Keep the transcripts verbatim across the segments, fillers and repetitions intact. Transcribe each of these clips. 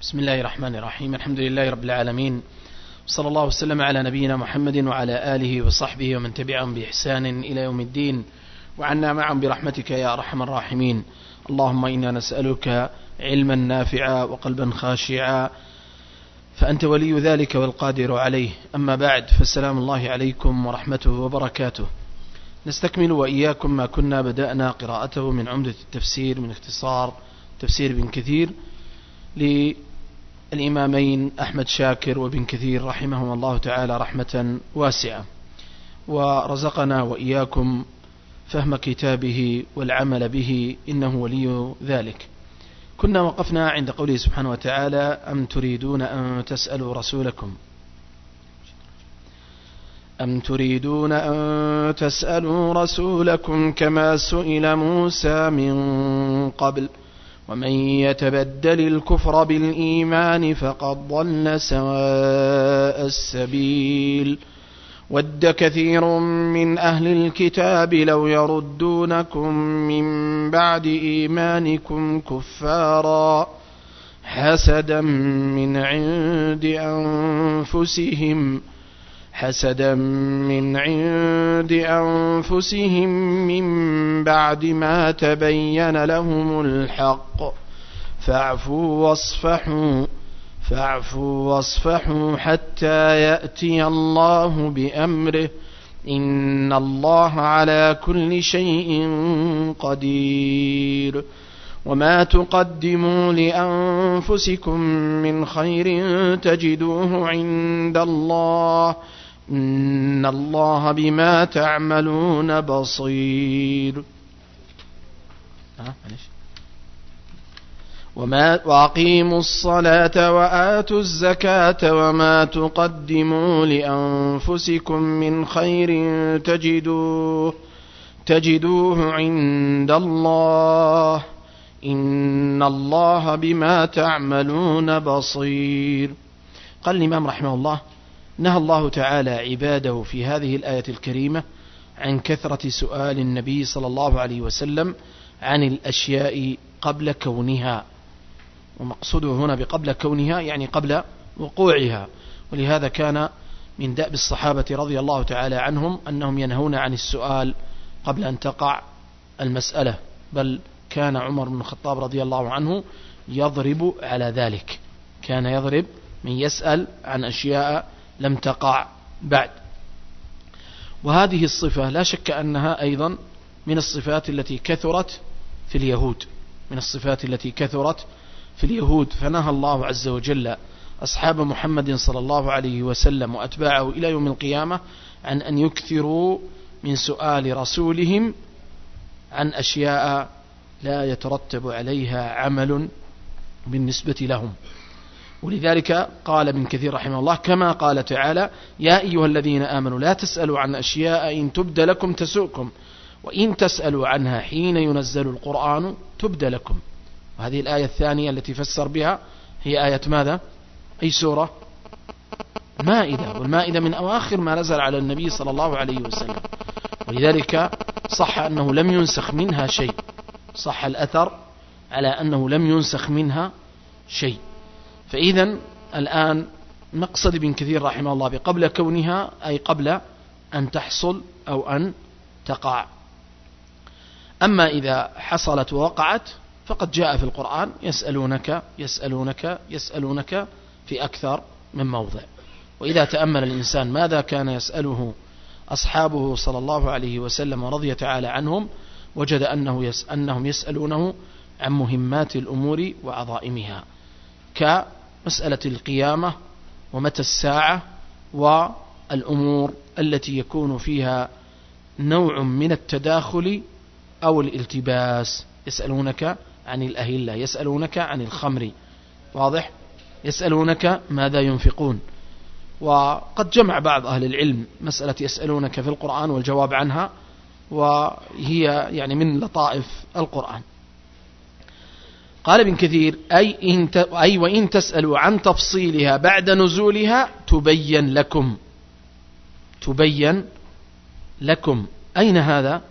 بسم الله الرحمن الرحيم. الحمد لله رب العالمين، صلى الله وسلم على نبينا محمد وعلى آله وصحبه ومن تبعهم بإحسان إلى يوم الدين، وعنا معهم برحمتك يا أرحم الراحمين. اللهم إنا نسألك علما نافعا وقلبا خاشعا، فأنت ولي ذلك والقادر عليه. أما بعد، فالسلام الله عليكم ورحمته وبركاته. نستكمل وإياكم ما كنا بدأنا قراءته من عمدة التفسير من اختصار تفسير ابن كثير للإمامين أحمد شاكر وابن كثير رحمهم الله تعالى رحمة واسعة، ورزقنا وإياكم فهم كتابه والعمل به، إنه ولي ذلك. كنا وقفنا عند قوله سبحانه وتعالى: أم تريدون أن تسألوا رسولكم أم تريدون أن تسألوا رسولكم كما سئل موسى من قبل ومن يتبدل الكفر بالإيمان فقد ضل سواء السبيل ود كثير من أهل الكتاب لو يردونكم من بعد إيمانكم كفارا حسدا من عند أنفسهم حسدا من عند أنفسهم من بعد ما تبين لهم الحق فاعفوا واصفحوا فاعفوا واصفحوا حتى يأتي الله بأمره إن الله على كل شيء قدير وما تقدموا لأنفسكم من خير تجدوه عند الله إن الله بما تعملون بصير. وما وأقيموا الصلاة وآتوا الزكاة وما تقدموا لأنفسكم من خير تجدوه تجدوه عند الله إن الله بما تعملون بصير. قال الإمام رحمه الله: نهى الله تعالى عباده في هذه الآية الكريمة عن كثرة سؤال النبي صلى الله عليه وسلم عن الأشياء قبل كونها، ومقصوده هنا بقبل كونها يعني قبل وقوعها. ولهذا كان من دأب الصحابة رضي الله تعالى عنهم أنهم ينهون عن السؤال قبل أن تقع المسألة، بل كان عمر بن الخطاب رضي الله عنه يضرب على ذلك، كان يضرب من يسأل عن أشياء لم تقع بعد. وهذه الصفة لا شك أنها أيضا من الصفات التي كثرت في اليهود من الصفات التي كثرت في اليهود فنهى الله عز وجل أصحاب محمد صلى الله عليه وسلم وأتباعه إلى يوم القيامة عن أن يكثروا من سؤال رسولهم عن أشياء لا يترتب عليها عمل بالنسبة لهم. ولذلك قال ابن كثير رحمه الله كما قال تعالى: يا أيها الذين آمنوا لا تسألوا عن أشياء إن تبد لكم تسؤكم وإن تسألوا عنها حين ينزل القرآن تبد لكم. وهذه الآية الثانية التي فسر بها هي آية ماذا؟ أي سورة؟ مائدة، والمائدة من أواخر ما نزل على النبي صلى الله عليه وسلم، ولذلك صح أنه لم ينسخ منها شيء، صح الأثر على أنه لم ينسخ منها شيء. فإذا الآن مقصد ابن كثير رحمه الله بقبل كونها أي قبل أن تحصل أو أن تقع. أما إذا حصلت ووقعت فقد جاء في القرآن يسألونك يسألونك يسألونك في أكثر من موضع. وإذا تأمل الإنسان ماذا كان يسأله أصحابه صلى الله عليه وسلم ورضي تعالى عنهم وجد أنه يس أنهم يسألونه عن مهمات الأمور وعظائمها، كمسألة القيامة ومتى الساعة والأمور التي يكون فيها نوع من التداخل أو الالتباس. يسألونك عن الأهلة، يسألونك عن الخمر، واضح؟ يسألونك ماذا ينفقون. وقد جمع بعض أهل العلم مسألة يسألونك في القرآن والجواب عنها، وهي يعني من لطائف القرآن. قال ابن كثير: أي, إن أي وإن تسألوا عن تفصيلها بعد نزولها تبين لكم تبين لكم. أين هذا؟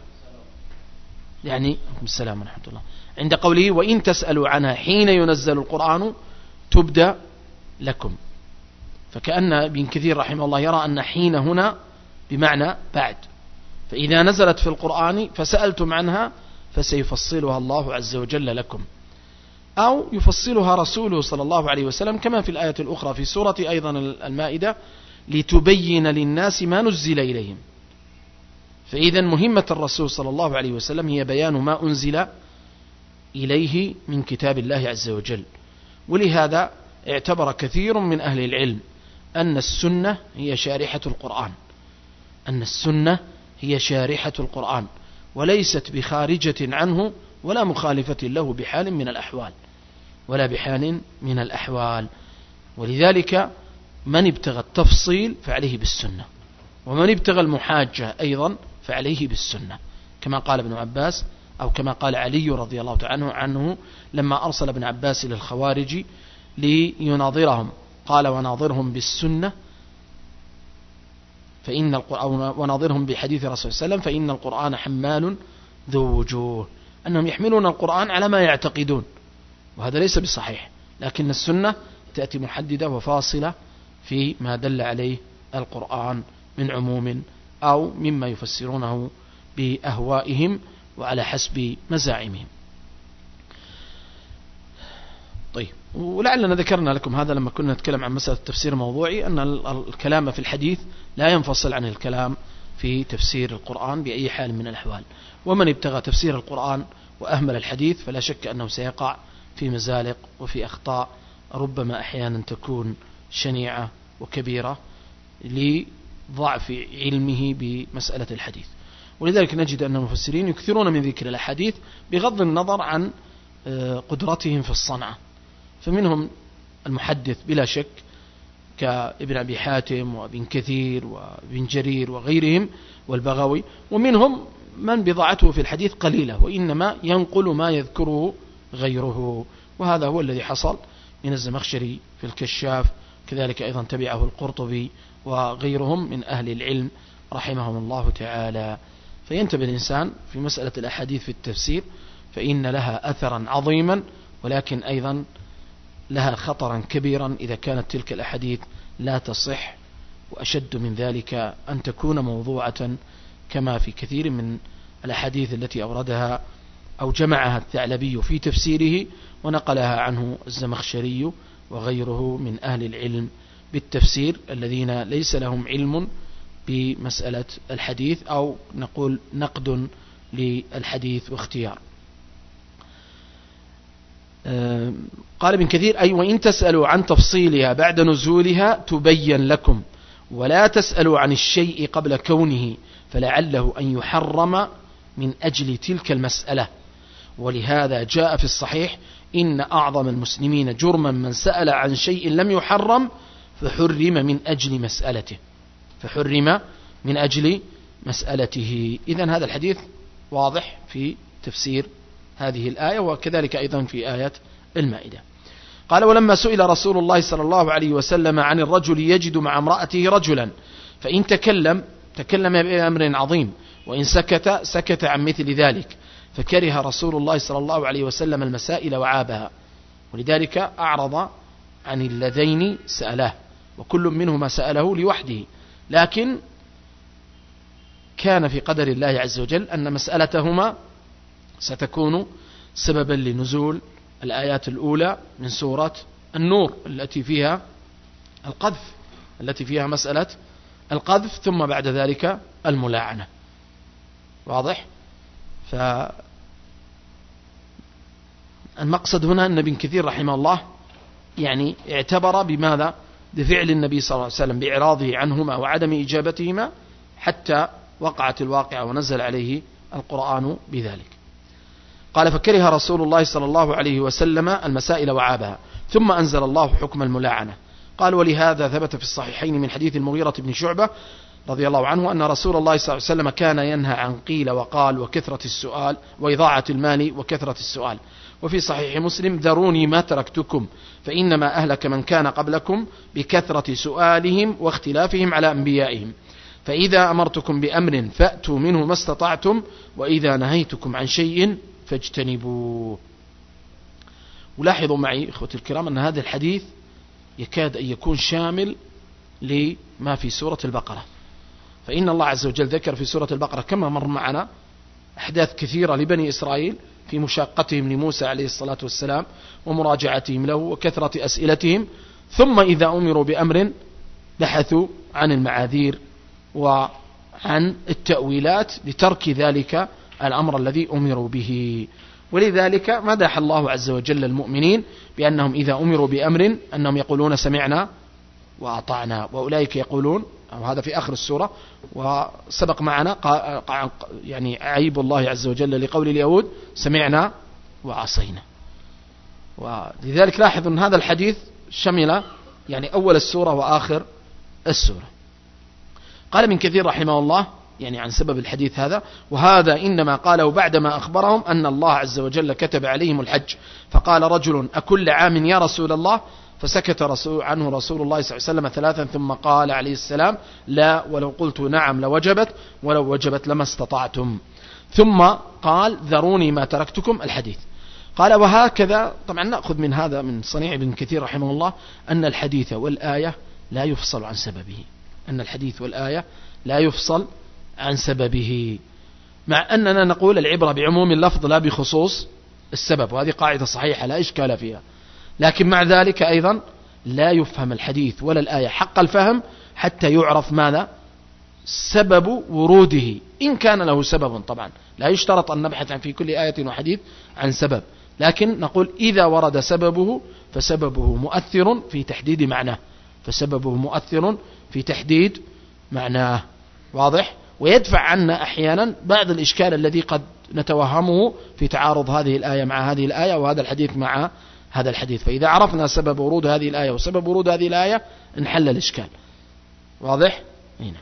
يعني السلام ورحمة الله. عند قوله وإن تسألوا عنها حين ينزل القرآن تبدأ لكم. فكأن ابن كثير رحمه الله يرى أن حين هنا بمعنى بعد، فإذا نزلت في القرآن فسألتم عنها فسيفصلها الله عز وجل لكم، أو يفصلها رسوله صلى الله عليه وسلم كما في الآية الأخرى في سورة أيضا المائدة لتبين للناس ما نزل إليهم. فإذا مهمة الرسول صلى الله عليه وسلم هي بيان ما أنزل إليه من كتاب الله عز وجل. ولهذا اعتبر كثير من أهل العلم أن السنة هي شارحة القرآن، أن السنة هي شارحة القرآن وليست بخارجة عنه ولا مخالفة له بحال من الأحوال ولا بحال من الأحوال. ولذلك من ابتغى التفصيل فعليه بالسنة، ومن ابتغى المحاجة أيضا فعليه بالسنة، كما قال ابن عباس أو كما قال علي رضي الله تعالى عنه لما أرسل ابن عباس إلى الخوارج ليناظرهم، قال وناظرهم بالسنة فإن القرآن وناظرهم بحديث رسول الله صلى الله عليه وسلم فإن القرآن حمال ذو وجوه، أنهم يحملون القرآن على ما يعتقدون، وهذا ليس بصحيح، لكن السنة تأتي محددة وفاصلة في ما دل عليه القرآن من عموم أو مما يفسرونه بأهوائهم وعلى حسب مزاعمهم. طيب، ولعلنا ذكرنا لكم هذا لما كنا نتكلم عن مسألة التفسير الموضوعي، أن الكلام في الحديث لا ينفصل عن الكلام في تفسير القرآن بأي حال من الأحوال. ومن ابتغى تفسير القرآن وأهمل الحديث فلا شك أنه سيقع في مزالق وفي أخطاء ربما أحيانا تكون شنيعة وكبيرة لضعف علمه بمسألة الحديث. ولذلك نجد أن المفسرين يكثرون من ذكر الأحاديث بغض النظر عن قدرتهم في الصنعة. فمنهم المحدث بلا شك كابن أبي حاتم وابن كثير وابن جرير وغيرهم والبغوي، ومنهم من بضاعته في الحديث قليلة وإنما ينقل ما يذكره غيره، وهذا هو الذي حصل من الزمخشري في الكشاف، كذلك أيضا تبعه القرطبي وغيرهم من أهل العلم رحمهم الله تعالى. فينتبه الإنسان في مسألة الأحاديث في التفسير فإن لها أثرا عظيما، ولكن أيضا لها خطرا كبيرا إذا كانت تلك الأحاديث لا تصح، وأشد من ذلك أن تكون موضوعة كما في كثير من الأحاديث التي أوردها أو جمعها الثعلبي في تفسيره ونقلها عنه الزمخشري وغيره من أهل العلم بالتفسير الذين ليس لهم علم بمسألة الحديث أو نقول نقد للحديث واختيار. قال ابن كثير أي وإن تسألوا عن تفصيلها بعد نزولها تبين لكم، ولا تسألوا عن الشيء قبل كونه فلعله أن يحرم من أجل تلك المسألة. ولهذا جاء في الصحيح إن أعظم المسلمين جرما من سأل عن شيء لم يحرم فحرم من أجل مسألته فحرم من أجل مسألته. إذن هذا الحديث واضح في تفسير هذه الآية، وكذلك أيضا في آية المائدة. قال ولما سئل رسول الله صلى الله عليه وسلم عن الرجل يجد مع امرأته رجلا فإن تكلم تكلم بأمر عظيم وإن سكت سكت عن مثل ذلك، فكره رسول الله صلى الله عليه وسلم المسائل وعابها، ولذلك أعرض عن اللذين سألاه، وكل منهما سأله لوحده، لكن كان في قدر الله عز وجل أن مسألتهما ستكون سببا لنزول الآيات الأولى من سورة النور التي فيها القذف التي فيها مسألة القذف، ثم بعد ذلك الملاعنة. واضح؟ فالمقصد هنا أن ابن كثير رحمه الله يعني اعتبر بماذا؟ بفعل النبي صلى الله عليه وسلم بإعراضه عنهما وعدم إجابتهما حتى وقعت الواقعة ونزل عليه القرآن بذلك. قال فكره رسول الله صلى الله عليه وسلم المسائل وعابها، ثم أنزل الله حكم الملاعنة. قال ولهذا ثبت في الصحيحين من حديث المغيرة بن شعبة رضي الله عنه أن رسول الله صلى الله عليه وسلم كان ينهى عن قيل وقال وكثرة السؤال وإضاعة المال وكثرة السؤال. وفي صحيح مسلم ذروني ما تركتكم فإنما أهلك من كان قبلكم بكثرة سؤالهم واختلافهم على أنبيائهم، فإذا أمرتكم بأمر فأتوا منه ما استطعتم وإذا نهيتكم عن شيء فاجتنبوه. ولاحظوا معي إخوتي الكرام أن هذا الحديث يكاد أن يكون شامل لما في سورة البقرة، فإن الله عز وجل ذكر في سورة البقرة كما مر معنا أحداث كثيرة لبني إسرائيل في مشاقتهم لموسى عليه الصلاة والسلام ومراجعتهم له وكثرة أسئلتهم، ثم إذا أمروا بأمر بحثوا عن المعاذير وعن التأويلات لترك ذلك الأمر الذي أمروا به. ولذلك مدح الله عز وجل المؤمنين بأنهم إذا أمروا بأمر أنهم يقولون سمعنا وأطعنا، وأولئك يقولون، أو هذا في آخر السورة، وسبق معنا يعني عيب الله عز وجل لقول اليهود سمعنا وعصينا. ولذلك لاحظ أن هذا الحديث شمل يعني أول السورة وآخر السورة. قال ابن كثير رحمه الله يعني عن سبب الحديث هذا: وهذا إنما قاله بعدما أخبرهم أن الله عز وجل كتب عليهم الحج، فقال رجل أكل عام يا رسول الله؟ فسكت رسول عنه رسول الله صلى الله عليه وسلم ثلاثا، ثم قال عليه السلام: لا، ولو قلت نعم لوجبت، ولو وجبت لما استطعتم. ثم قال: ذروني ما تركتكم، الحديث. قال: وهكذا. طبعا نأخذ من هذا من صنيع ابن كثير رحمه الله أن الحديث والآية لا يفصل عن سببه، أن الحديث والآية لا يفصل عن سببه، مع أننا نقول العبرة بعموم اللفظ لا بخصوص السبب، وهذه قاعدة صحيحة لا إشكال فيها، لكن مع ذلك أيضا لا يفهم الحديث ولا الآية حق الفهم حتى يعرف ماذا سبب وروده، إن كان له سبب. طبعا لا يشترط أن نبحث عن في كل آية وحديث عن سبب، لكن نقول إذا ورد سببه فسببه مؤثر في تحديد معناه، فسببه مؤثر في تحديد معناه، واضح؟ ويدفع عنا أحيانا بعض الإشكال الذي قد نتوهمه في تعارض هذه الآية مع هذه الآية وهذا الحديث مع هذا الحديث. فإذا عرفنا سبب ورود هذه الآية وسبب ورود هذه الآية انحل الإشكال، واضح؟ هنا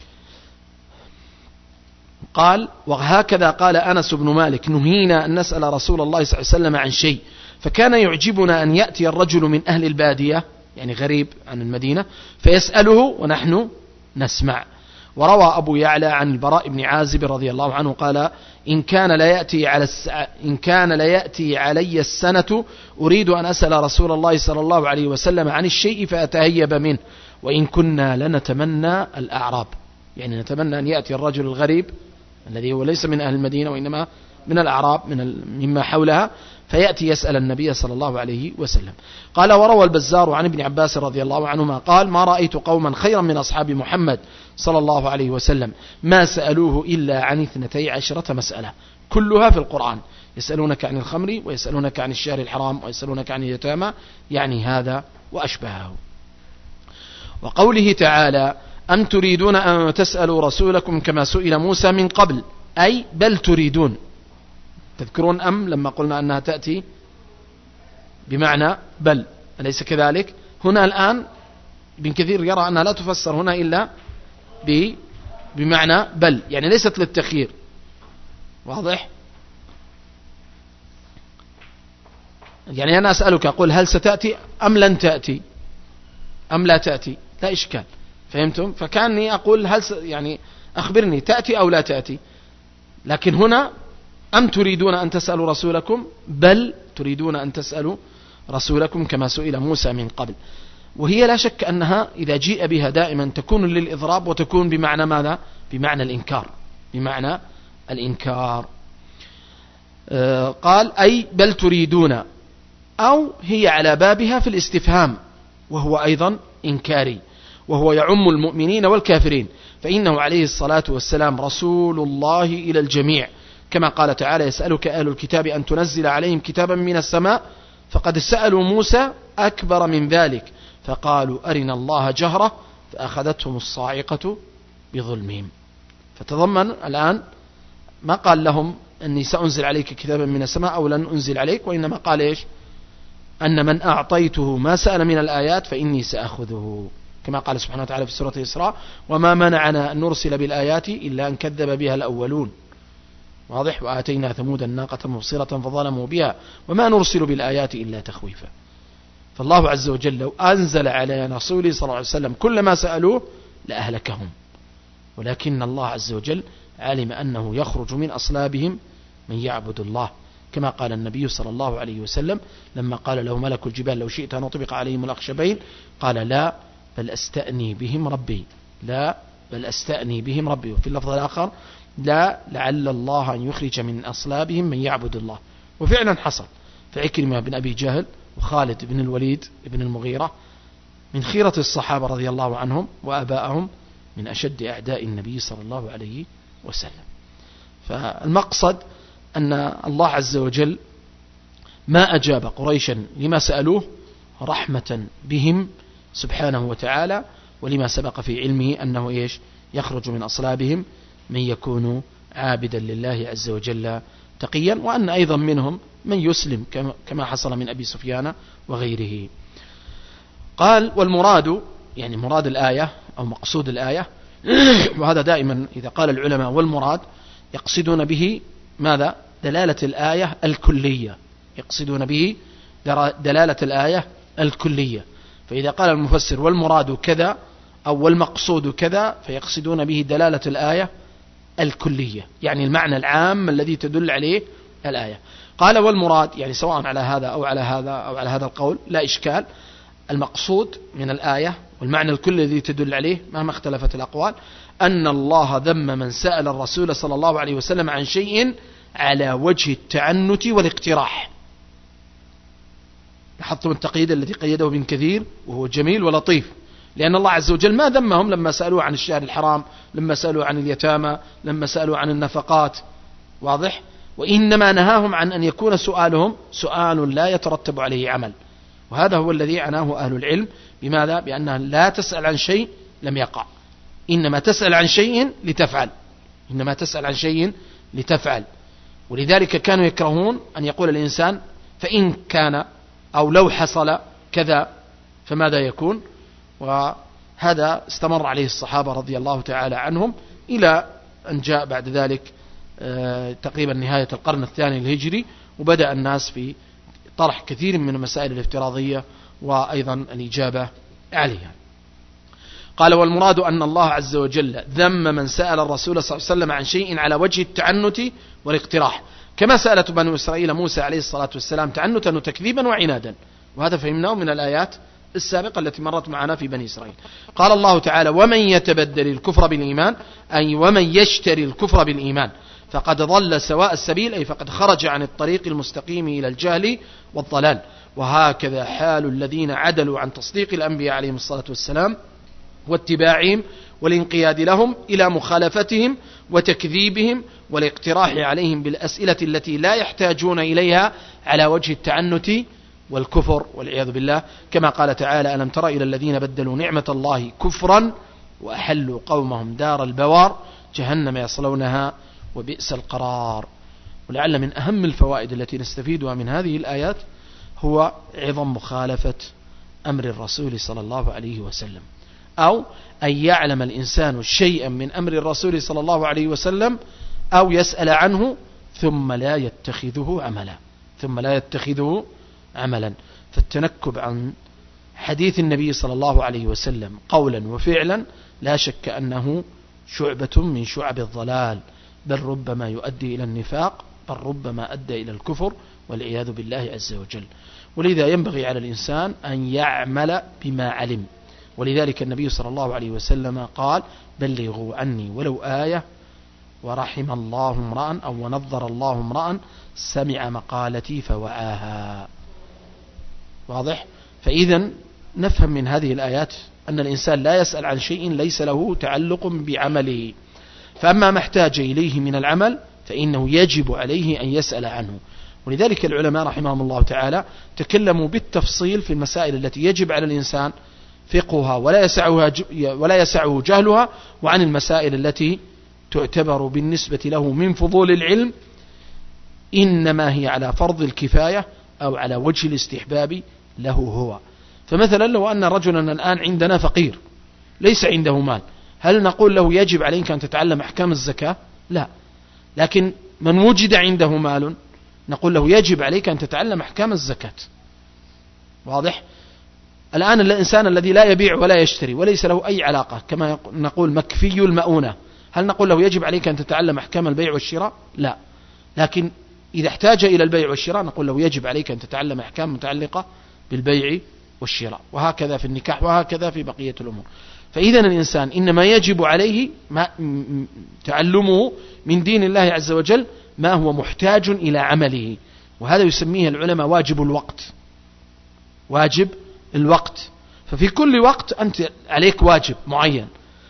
قال: وهكذا قال أنس بن مالك: نهينا أن نسأل رسول الله صلى الله عليه وسلم عن شيء، فكان يعجبنا أن يأتي الرجل من أهل البادية يعني غريب عن المدينة فيسأله ونحن نسمع. وروى أبو يعلى عن البراء بن عازب رضي الله عنه قال: إن كان لا يأتي على الس... إن كان لا يأتي علي السنة أريد أن أسأل رسول الله صلى الله عليه وسلم عن الشيء فأتهيب منه، وإن كنا لنتمنى الأعراب، يعني نتمنى أن يأتي الرجل الغريب الذي هو ليس من أهل المدينة وإنما من الأعراب من ال... مما حولها، فيأتي يسأل النبي صلى الله عليه وسلم. قال: وروى البزار عن ابن عباس رضي الله عنهما قال: ما رأيت قوما خيرا من أصحاب محمد صلى الله عليه وسلم ما سألوه إلا عن اثنتي عشرة مسألة كلها في القرآن، يسألونك عن الخمر ويسألونك عن الشهر الحرام ويسألونك عن اليتامى، يعني هذا وأشبهه. وقوله تعالى: أم تريدون أن تسألوا رسولكم كما سئل موسى من قبل، أي بل تريدون. تذكرون أم لما قلنا أنها تأتي بمعنى بل، أليس كذلك؟ هنا الآن ابن كثير يرى أنها لا تفسر هنا إلا بمعنى بل، يعني ليست للتخيير، واضح؟ يعني أنا أسألك أقول هل ستأتي أم لن تأتي أم لا تأتي، لا إشكال، فهمتم؟ فكاني أقول هل س... يعني أخبرني تأتي أو لا تأتي، لكن هنا أم تريدون أن تسألوا رسولكم، بل تريدون أن تسألوا رسولكم كما سئل موسى من قبل. وهي لا شك أنها إذا جيء بها دائما تكون للإضراب وتكون بمعنى ماذا؟ بمعنى الإنكار، بمعنى الإنكار. آه قال: أي بل تريدون، أو هي على بابها في الاستفهام وهو أيضا إنكاري، وهو يعم المؤمنين والكافرين، فإنه عليه الصلاة والسلام رسول الله إلى الجميع، كما قال تعالى: يسألك أهل الكتاب أن تنزل عليهم كتابا من السماء، فقد سألوا موسى أكبر من ذلك فقالوا أرنا الله جهرة فأخذتهم الصاعقة بظلمهم. فتضمن الآن ما قال لهم أني سأنزل عليك كتابا من السماء أو لن أنزل عليك، وإنما قال إيش؟ أن من أعطيته ما سأل من الآيات فإني سأخذه، كما قال سبحانه وتعالى في سورة الإسراء: وما منعنا أن نرسل بالآيات إلا أن كذب بها الأولون، واضح؟ وآتينا ثمود الناقة مبصرة فظلموا بها وما نرسل بالآيات إلا تخويفا. فالله عز وجل لو أنزل على رسوله صلى الله عليه وسلم كل ما سألوه لأهلكهم، ولكن الله عز وجل علم أنه يخرج من أصلابهم من يعبد الله كما قال النبي صلى الله عليه وسلم لما قال له ملك الجبال لو شئت أن أطبق عليهم الأخشبين قال لا بل أستأني بهم ربي لا بل أستأني بهم ربي. وفي اللفظ الآخر لا لعل الله أن يخرج من أصلابهم من يعبد الله. وفعلا حصل، فعكرمة بن أبي جهل وخالد بن الوليد بن المغيرة من خيرة الصحابة رضي الله عنهم وآبائهم من أشد أعداء النبي صلى الله عليه وسلم. فالمقصد أن الله عز وجل ما أجاب قريشا لما سألوه رحمة بهم سبحانه وتعالى، ولما سبق في علمه أنه إيش يخرج من أصلابهم من يكون عابدا لله عز وجل تقيا، وأن أيضا منهم من يسلم كما حصل من أبي سفيان وغيره. قال والمراد يعني مراد الآية أو مقصود الآية وهذا دائما إذا قال العلماء والمراد يقصدون به ماذا؟ دلالة الآية الكلية، يقصدون به دلالة الآية الكلية. فإذا قال المفسر والمراد كذا أو والمقصود كذا فيقصدون به دلالة الآية الكلية، يعني المعنى العام الذي تدل عليه الآية. قال والمراد يعني سواء على هذا أو على هذا أو على هذا القول لا إشكال، المقصود من الآية والمعنى الكلي الذي تدل عليه مهما اختلفت الأقوال أن الله ذم من سأل الرسول صلى الله عليه وسلم عن شيء على وجه التعنت والاقتراح. لاحظتم التقييد الذي قيده ابن كثير وهو جميل ولطيف، لأن الله عز وجل ما ذمهم لما سألوا عن الشهر الحرام، لما سألوا عن اليتامى، لما سألوا عن النفقات، واضح؟ وإنما نهاهم عن أن يكون سؤالهم سؤال لا يترتب عليه عمل، وهذا هو الذي عناه أهل العلم بماذا؟ بأنها لا تسأل عن شيء لم يقع، إنما تسأل عن شيء لتفعل، إنما تسأل عن شيء لتفعل. ولذلك كانوا يكرهون أن يقول الإنسان فإن كان أو لو حصل كذا فماذا يكون؟ وهذا استمر عليه الصحابة رضي الله تعالى عنهم إلى أن جاء بعد ذلك تقريبا نهاية القرن الثاني الهجري، وبدأ الناس في طرح كثير من المسائل الافتراضية وأيضا الإجابة عليها. قال والمراد أن الله عز وجل ذم من سأل الرسول صلى الله عليه وسلم عن شيء على وجه التعنت والاقتراح، كما سألت بنو إسرائيل موسى عليه الصلاة والسلام تعنتا وتكذيبا وعنادا، وهذا فهمناه من الآيات السابقة التي مرت معنا في بني إسرائيل. قال الله تعالى ومن يتبدل الكفر بالإيمان أي ومن يشتري الكفر بالإيمان فقد ضل سواء السبيل، أي فقد خرج عن الطريق المستقيم إلى الجهل والضلال. وهكذا حال الذين عدلوا عن تصديق الأنبياء عليهم الصلاة والسلام واتباعهم والانقياد لهم إلى مخالفتهم وتكذيبهم والاقتراح عليهم بالأسئلة التي لا يحتاجون إليها على وجه التعنت والكفر والعياذ بالله، كما قال تعالى ألم تر إلى الذين بدلوا نعمة الله كفرا وأحلوا قومهم دار البوار جهنم يصلونها وبئس القرار. ولعل من أهم الفوائد التي نستفيدها من هذه الآيات هو عظم مخالفة أمر الرسول صلى الله عليه وسلم، أو أن يعلم الإنسان شيئا من أمر الرسول صلى الله عليه وسلم أو يسأل عنه ثم لا يتخذه عملا ثم لا يتخذه عملا. فالتنكب عن حديث النبي صلى الله عليه وسلم قولا وفعلا لا شك أنه شعبة من شعب الضلال، بل ربما يؤدي إلى النفاق، بل ربما أدى إلى الكفر والعياذ بالله عز وجل. ولذا ينبغي على الإنسان أن يعمل بما علم، ولذلك النبي صلى الله عليه وسلم قال بلغوا عني ولو آية ورحم الله امرأ أو ونظر الله امرأ سمع مقالتي فوعاها. واضح؟ فإذا نفهم من هذه الآيات أن الإنسان لا يسأل عن شيء ليس له تعلق بعمله، فأما ما احتاج إليه من العمل فإنه يجب عليه أن يسأل عنه. ولذلك العلماء رحمهم الله تعالى تكلموا بالتفصيل في المسائل التي يجب على الإنسان فقهها ولا يسعه ولا يسعه جهلها، وعن المسائل التي تعتبر بالنسبة له من فضول العلم إنما هي على فرض الكفاية أو على وجه الاستحباب له هو. فمثلا لو أن رجلا الآن عندنا فقير ليس عنده مال، هل نقول له يجب عليك أن تتعلم أحكام الزكاة؟ لا. لكن من وجد عنده مال نقول له يجب عليك أن تتعلم أحكام الزكاة. واضح؟ الآن الإنسان الذي لا يبيع ولا يشتري وليس له أي علاقة كما نقول مكفي المؤونة، هل نقول له يجب عليك أن تتعلم أحكام البيع والشراء؟ لا. لكن إذا احتاج إلى البيع والشراء نقول له يجب عليك أن تتعلم أحكام متعلقة بالبيع والشراء، وهكذا في النكاح وهكذا في بقية الأمور. فإذا الإنسان إنما يجب عليه ما تعلمه من دين الله عز وجل ما هو محتاج إلى عمله، وهذا يسميه العلماء واجب الوقت. واجب الوقت، ففي كل وقت أنت عليك واجب معين.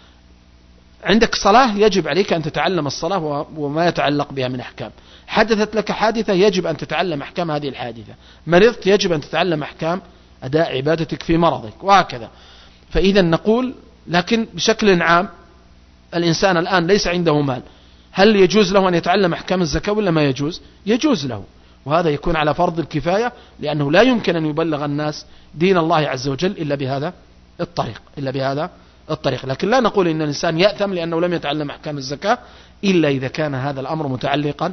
عندك صلاة يجب عليك أن تتعلم الصلاة وما يتعلق بها من أحكام. حدثت لك حادثة يجب أن تتعلم أحكام هذه الحادثة. مرضت يجب أن تتعلم أحكام أداء عبادتك في مرضك، وهكذا. فإذا نقول لكن بشكل عام الإنسان الآن ليس عنده مال، هل يجوز له أن يتعلم أحكام الزكاة ولا ما يجوز؟ يجوز له، وهذا يكون على فرض الكفاية، لأنه لا يمكن أن يبلغ الناس دين الله عز وجل إلا بهذا الطريق إلا بهذا الطريق. لكن لا نقول إن الإنسان يأثم لأنه لم يتعلم أحكام الزكاة إلا إذا كان هذا الأمر متعلقا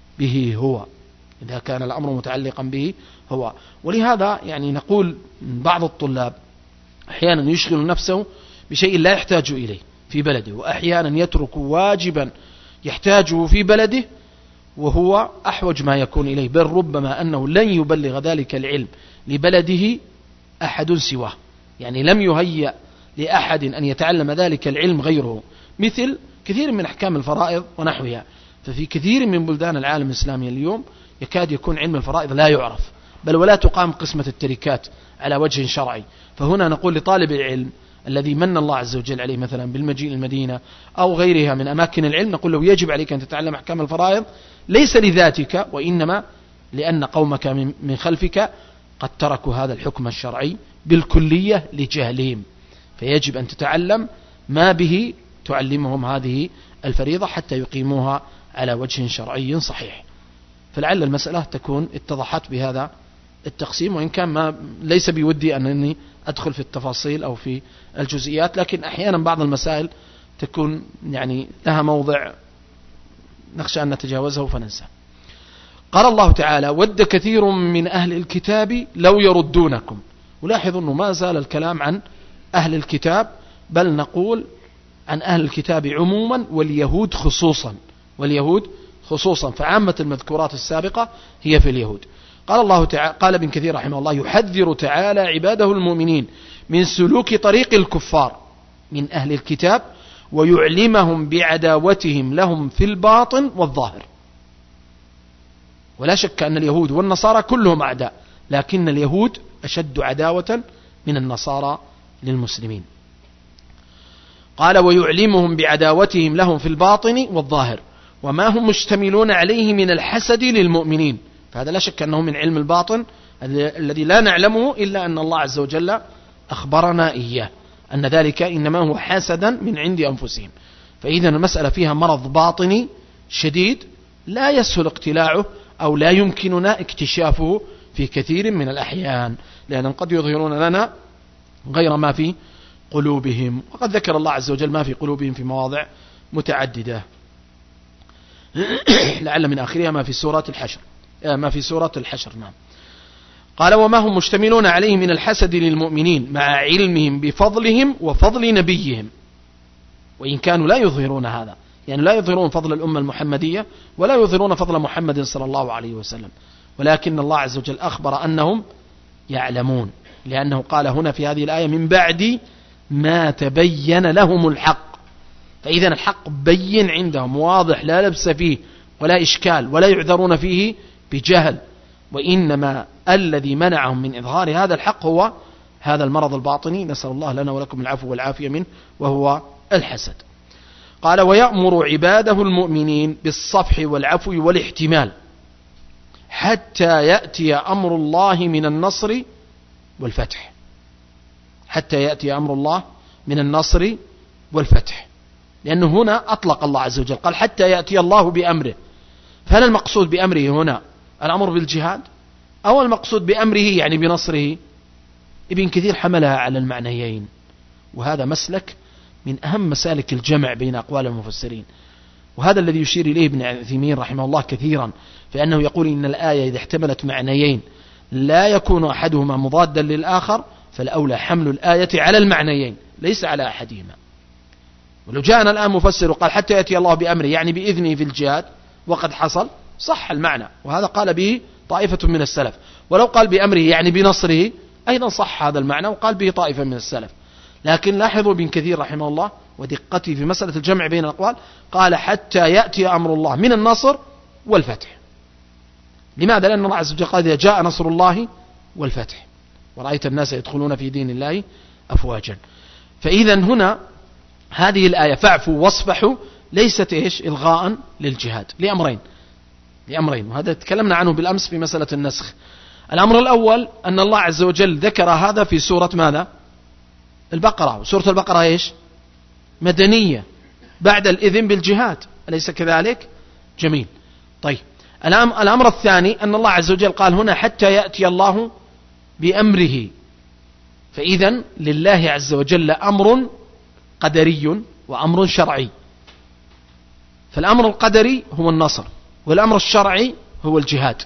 به هو إذا كان الأمر متعلقا به هو. ولهذا يعني نقول بعض الطلاب أحيانا يشغل نفسه بشيء لا يحتاج إليه في بلده، وأحيانا يترك واجبا يحتاجه في بلده وهو أحوج ما يكون إليه، بل ربما أنه لن يبلغ ذلك العلم لبلده أحد سواه، يعني لم يهيأ لأحد أن يتعلم ذلك العلم غيره، مثل كثير من أحكام الفرائض ونحوها. ففي كثير من بلدان العالم الإسلامي اليوم يكاد يكون علم الفرائض لا يعرف، بل ولا تقام قسمة التركات على وجه شرعي. فهنا نقول لطالب العلم الذي من الله عز وجل عليه مثلا بالمجيء المدينة أو غيرها من أماكن العلم، نقول له يجب عليك أن تتعلم أحكام الفرائض ليس لذاتك، وإنما لأن قومك من خلفك قد تركوا هذا الحكم الشرعي بالكلية لجهلهم، فيجب أن تتعلم ما به تعلمهم هذه الفريضة حتى يقيموها على وجه شرعي صحيح. فلعل المسألة تكون اتضحت بهذا التقسيم، وإن كان ما ليس بودي أنني أدخل في التفاصيل أو في الجزئيات، لكن أحيانا بعض المسائل تكون يعني لها موضع نخشى أن نتجاوزه فننسى. قال الله تعالى: ود كثير من أهل الكتاب لو يردونكم. ولاحظوا أنه ما زال الكلام عن أهل الكتاب، بل نقول عن أهل الكتاب عموما واليهود خصوصا واليهود خصوصا فعامة المذكورات السابقة هي في اليهود. قال الله تعالى، قال ابن كثير رحمه الله: يحذر تعالى عباده المؤمنين من سلوك طريق الكفار من أهل الكتاب ويعلمهم بعداوتهم لهم في الباطن والظاهر. ولا شك أن اليهود والنصارى كلهم أعداء، لكن اليهود أشد عداوة من النصارى للمسلمين. قال: ويعلمهم بعداوتهم لهم في الباطن والظاهر وما هم مشتملون عليه من الحسد للمؤمنين. فهذا لا شك أنه من علم الباطن الذي لا نعلمه إلا أن الله عز وجل أخبرنا إياه، أن ذلك إنما هو حسدا من عند أنفسهم. فإذا المسألة فيها مرض باطني شديد لا يسهل اقتلاعه أو لا يمكننا اكتشافه في كثير من الأحيان، لأن قد يظهرون لنا غير ما في قلوبهم، وقد ذكر الله عز وجل ما في قلوبهم في مواضع متعددة. لعل من آخرها ما في سورة الحشر ما في سورة الحشر نعم. قال: وما هم مشتملون عليه من الحسد للمؤمنين مع علمهم بفضلهم وفضل نبيهم. وإن كانوا لا يظهرون هذا، يعني لا يظهرون فضل الأمة المحمدية ولا يظهرون فضل محمد صلى الله عليه وسلم، ولكن الله عز وجل أخبر أنهم يعلمون، لأنه قال هنا في هذه الآية: من بعد ما تبين لهم الحق. فإذا الحق بين عندهم واضح لا لبس فيه ولا إشكال ولا يعذرون فيه بجهل، وإنما الذي منعهم من إظهار هذا الحق هو هذا المرض الباطني، نسأل الله لنا ولكم العفو والعافية منه، وهو الحسد. قال: ويأمر عباده المؤمنين بالصفح والعفو والاحتمال حتى يأتي أمر الله من النصر والفتح. حتى يأتي أمر الله من النصر والفتح، لأنه هنا أطلق الله عز وجل قال حتى يأتي الله بأمره. فهل المقصود بأمره هنا الأمر بالجهاد أو المقصود بأمره يعني بنصره؟ ابن كثير حملها على المعنيين، وهذا مسلك من أهم مسالك الجمع بين أقوال المفسرين، وهذا الذي يشير إليه ابن عثيمين رحمه الله كثيرا، فإنه يقول إن الآية إذا احتملت معنيين لا يكون أحدهما مضادا للآخر فالأولى حمل الآية على المعنيين ليس على أحدهما. ولو جاءنا الآن مفسر وقال حتى يأتي الله بأمره يعني بإذنه في الجهاد وقد حصل، صح المعنى، وهذا قال به طائفة من السلف. ولو قال بأمره يعني بنصره أيضا صح هذا المعنى، وقال به طائفة من السلف. لكن لاحظوا ابن كثير رحمه الله ودقته في مسألة الجمع بين الأقوال، قال حتى يأتي أمر الله من النصر والفتح. لماذا؟ لأن الله عز وجل قال إذا جاء نصر الله والفتح ورأيت الناس يدخلون في دين الله أفواجا. فإذا هنا هذه الآية فاعفوا واصفحوا ليست إيش إلغاء للجهاد لأمرين لأمرين وهذا تكلمنا عنه بالأمس في مسألة النسخ. الأمر الأول أن الله عز وجل ذكر هذا في سورة ماذا؟ البقرة. وسورة البقرة إيش؟ مدنية بعد الإذن بالجهاد، أليس كذلك؟ جميل. طيب الأمر الثاني أن الله عز وجل قال هنا حتى يأتي الله بأمره، فإذا لله عز وجل أمر قدري وأمر شرعي. فالأمر القدري هو النصر، والأمر الشرعي هو الجهاد.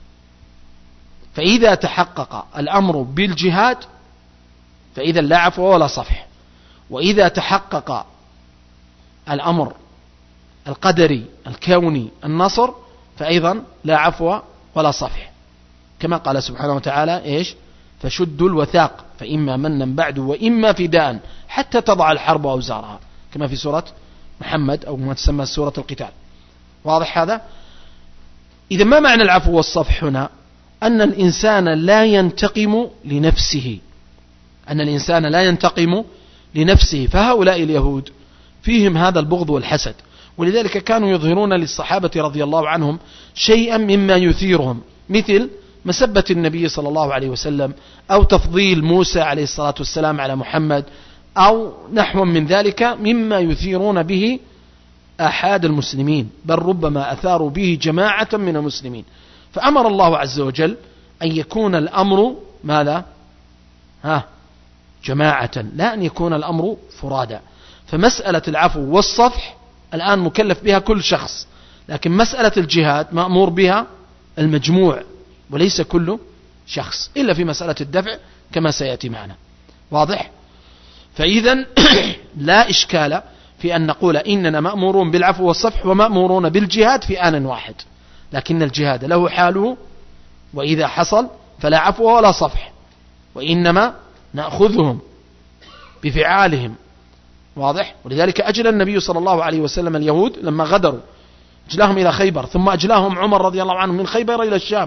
فإذا تحقق الأمر بالجهاد فإذا لا عفو ولا صفح، وإذا تحقق الأمر القدري الكوني النصر فأيضا لا عفو ولا صفح، كما قال سبحانه وتعالى إيش؟ فشدوا الوثاق فإما منا بعد وإما فداء حتى تضع الحرب أوزارها، كما في سورة محمد أو ما تسمى سورة القتال. واضح هذا؟ إذا ما معنى العفو والصفح هنا؟ أن الإنسان لا ينتقم لنفسه، أن الإنسان لا ينتقم لنفسه. فهؤلاء اليهود فيهم هذا البغض والحسد، ولذلك كانوا يظهرون للصحابة رضي الله عنهم شيئا مما يثيرهم، مثل مسبة النبي صلى الله عليه وسلم، أو تفضيل موسى عليه الصلاة والسلام على محمد، أو نحو من ذلك مما يثيرون به أحد المسلمين، بل ربما أثاروا به جماعة من المسلمين. فأمر الله عز وجل أن يكون الأمر ماذا؟ ها جماعة، لا أن يكون الأمر فرادا. فمسألة العفو والصفح الآن مكلف بها كل شخص، لكن مسألة الجهاد مأمور بها المجموع وليس كل شخص، إلا في مسألة الدفع كما سيأتي معنا. واضح؟ فإذا لا إشكال في أن نقول إننا مأمورون بالعفو والصفح ومأمورون بالجهاد في آن واحد، لكن الجهاد له حاله، وإذا حصل فلا عفو ولا صفح، وإنما نأخذهم بفعالهم. واضح؟ ولذلك أجل النبي صلى الله عليه وسلم اليهود لما غدروا، أجلاهم إلى خيبر، ثم أجلاهم عمر رضي الله عنه من خيبر إلى الشام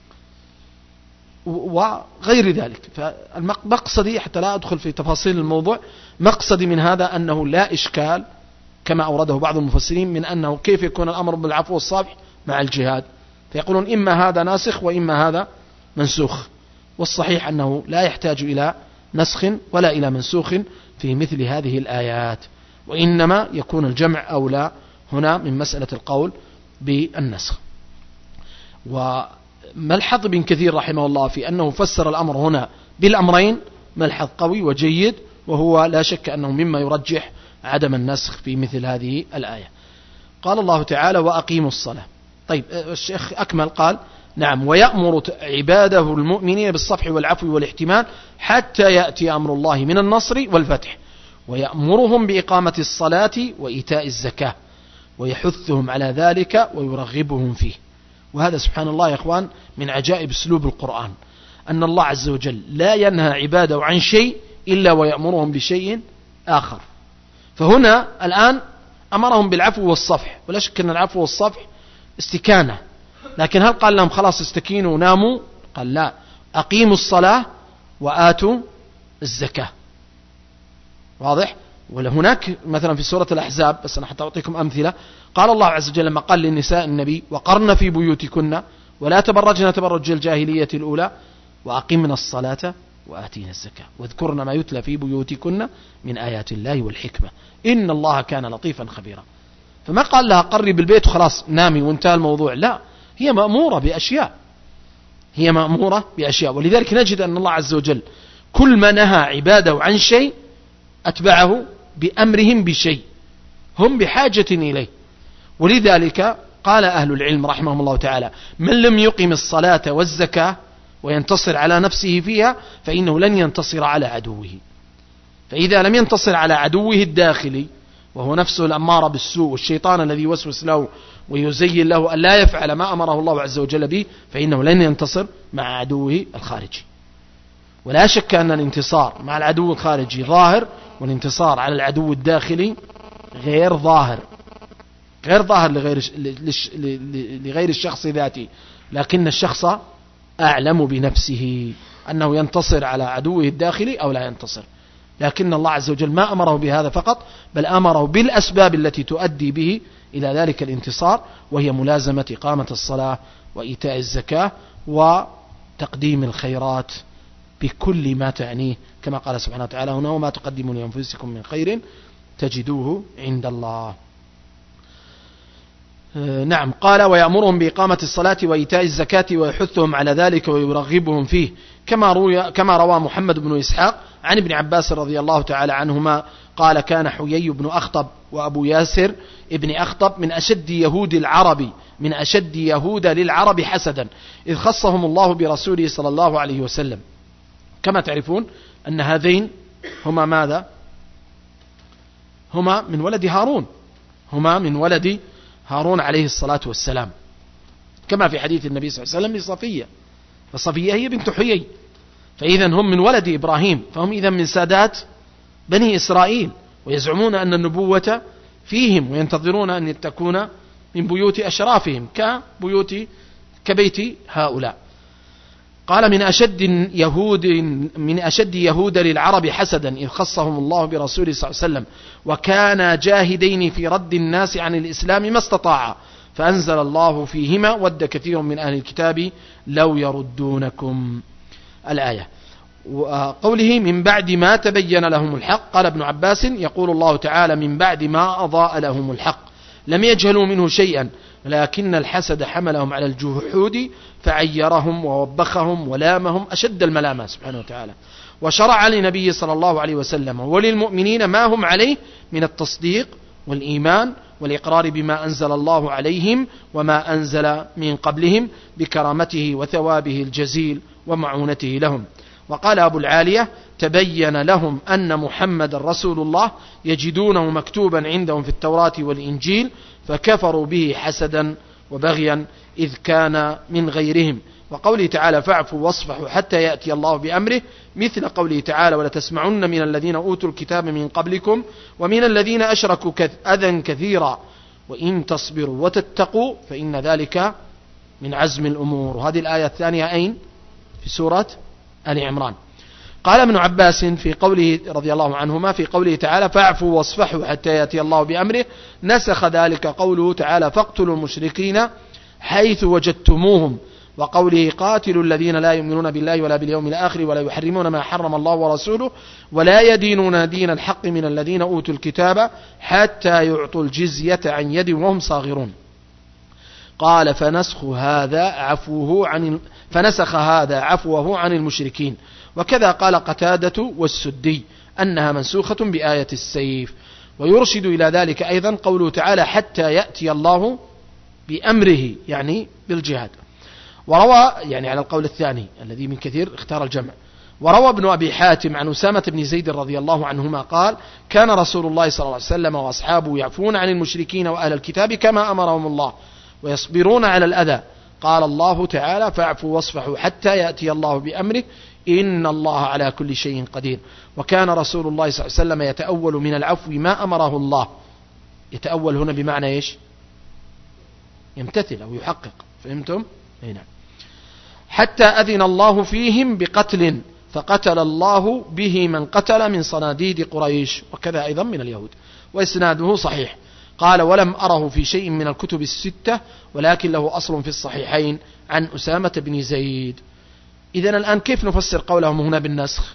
وغير ذلك. فالمقصدي حتى لا أدخل في تفاصيل الموضوع، مقصدي من هذا أنه لا إشكال كما أورده بعض المفسرين من أنه كيف يكون الأمر بالعفو والصفح مع الجهاد، فيقولون إما هذا ناسخ وإما هذا منسوخ. والصحيح أنه لا يحتاج إلى نسخ ولا إلى منسوخ في مثل هذه الآيات، وإنما يكون الجمع أولى هنا من مسألة القول بالنسخ. وملحظ ابن كثير رحمه الله في أنه فسر الأمر هنا بالأمرين ملحظ قوي وجيد، وهو لا شك أنه مما يرجح عدم النسخ في مثل هذه الآية. قال الله تعالى وأقيموا الصلاة. طيب الشيخ أكمل قال نعم ويأمر عباده المؤمنين بالصفح والعفو والاحتمال حتى يأتي أمر الله من النصر والفتح، ويأمرهم بإقامة الصلاة وإيتاء الزكاة، ويحثهم على ذلك ويرغبهم فيه. وهذا سبحان الله يا إخوان من عجائب أسلوب القرآن، أن الله عز وجل لا ينهى عباده عن شيء إلا ويأمرهم بشيء آخر. فهنا الآن أمرهم بالعفو والصفح، ولا شك أن العفو والصفح استكانة، لكن هل قال لهم خلاص استكينوا وناموا؟ قال لا، أقيموا الصلاة وآتوا الزكاة. واضح؟ ولهناك مثلا في سورة الأحزاب، بس أنا حتى أعطيكم أمثلة، قال الله عز وجل لما قال للنساء النبي وقرن في بيوتكن ولا تبرجن تبرج الجاهلية الأولى وأقمنا الصلاة وآتينا الزكاة واذكرن ما يتلى في بيوتكن من آيات الله والحكمة إن الله كان لطيفا خبيرا. فما قال لها قري بالبيت وخلاص نامي وانتهى الموضوع، لا، هي مأمورة بأشياء هي مأمورة بأشياء ولذلك نجد أن الله عز وجل كل ما نهى عباده عن شيء أتبعه بأمرهم بشيء هم بحاجة إليه. ولذلك قال أهل العلم رحمهم الله تعالى من لم يقم الصلاة والزكاة وينتصر على نفسه فيها فإنه لن ينتصر على عدوه. فإذا لم ينتصر على عدوه الداخلي وهو نفسه الأمارة بالسوء والشيطان الذي يوسوس له ويزين له أن لا يفعل ما أمره الله عز وجل به، فإنه لن ينتصر مع عدوه الخارجي. ولا شك أن الانتصار مع العدو الخارجي ظاهر، والانتصار على العدو الداخلي غير ظاهر، غير ظاهر لغير لغير الشخص ذاته، لكن الشخص أعلم بنفسه أنه ينتصر على عدوه الداخلي أو لا ينتصر. لكن الله عز وجل ما أمره بهذا فقط، بل أمره بالأسباب التي تؤدي به إلى ذلك الانتصار، وهي ملازمة إقامة الصلاة وإيتاء الزكاة وتقديم الخيرات بكل ما تعنيه، كما قال سبحانه وتعالى هنا: وما تقدموا لأنفسكم من خير تجدوه عند الله. نعم. قال: ويأمرهم بإقامة الصلاة وإيتاء الزكاة ويحثهم على ذلك ويرغبهم فيه، كما روى, كما روى محمد بن إسحاق عن ابن عباس رضي الله تعالى عنهما قال: كان حيي بن أخطب وأبو ياسر ابن أخطب من أشد يهود العرب من أشد يهود للعرب حسدا، إذ خصهم الله برسوله صلى الله عليه وسلم. كما تعرفون أن هذين هما ماذا؟ هما من ولد هارون، هما من ولد هارون عليه الصلاة والسلام، كما في حديث النبي صلى الله عليه وسلم لصفية، فصفية هي بنت حيي، فإذا هم من ولد إبراهيم، فهم إذا من سادات بني إسرائيل، ويزعمون أن النبوة فيهم، وينتظرون أن تكون من بيوت أشرافهم كبيوت كبيت هؤلاء. قال: من أشد يهود من أشد يهود للعرب حسدا، إذ خصهم الله برسوله صلى الله عليه وسلم، وكانا جاهدين في رد الناس عن الإسلام ما استطاعا، فأنزل الله فيهما: ود كثير من أهل الكتاب لو يردونكم. الآية. وقوله: من بعد ما تبين لهم الحق، قال ابن عباس: يقول الله تعالى: من بعد ما أضاء لهم الحق، لم يجهلوا منه شيئا، لكن الحسد حملهم على الجحود فعيرهم ووبخهم ولامهم أشد الملامة سبحانه وتعالى، وشرع لنبي صلى الله عليه وسلم وللمؤمنين ما هم عليه من التصديق والإيمان والإقرار بما أنزل الله عليهم وما أنزل من قبلهم بكرامته وثوابه الجزيل ومعونته لهم. وقال أبو العالية: تبين لهم أن محمد رسول الله يجدونه مكتوبا عندهم في التوراة والإنجيل، فكفروا به حسدا وبغيا إذ كان من غيرهم. وقوله تعالى: فاعفوا واصفحوا حتى يأتي الله بأمره، مثل قوله تعالى: ولتسمعن من الذين أوتوا الكتاب من قبلكم ومن الذين أشركوا أذى كثيرا وإن تصبروا وتتقوا فإن ذلك من عزم الأمور. وهذه الآية الثانية أين؟ في سورة آل عمران. قال ابن عباس في قوله رضي الله عنهما في قوله تعالى: فاعفوا واصفحوا حتى يأتي الله بأمره، نسخ ذلك قوله تعالى: فاقتلوا المشركين حيث وجدتموهم، وقوله: قاتلوا الذين لا يؤمنون بالله ولا باليوم الآخر ولا يحرمون ما حرم الله ورسوله ولا يدينون دين الحق من الذين أوتوا الكتاب حتى يعطوا الجزية عن يد وهم صاغرون. قال: فنسخ هذا عفوه عن فنسخ هذا عفوه عن المشركين. وكذا قال قتادة والسدي أنها منسوخة بآية السيف. ويرشد إلى ذلك أيضا قوله تعالى: حتى يأتي الله بأمره، يعني بالجهاد. وروى يعني على القول الثاني الذي من كثير اختار الجمع. وروى ابن أبي حاتم عن أسامة بن زيد رضي الله عنهما قال: كان رسول الله صلى الله عليه وسلم وأصحابه يعفون عن المشركين وأهل الكتاب كما أمرهم الله ويصبرون على الأذى. قال الله تعالى: فاعفوا واصفحوا حتى يأتي الله بأمره إن الله على كل شيء قدير. وكان رسول الله صلى الله عليه وسلم يتأول من العفو ما أمره الله. يتأول هنا بمعنى إيش؟ يمتثل أو يحقق. فهمتم؟ هنا. حتى أذن الله فيهم بقتل فقتل الله به من قتل من صناديد قريش، وكذا أيضا من اليهود. وإسناده صحيح. قال: ولم أره في شيء من الكتب الستة، ولكن له أصل في الصحيحين عن أسامة بن زيد. إذن الآن كيف نفسر قولهم هنا بالنسخ؟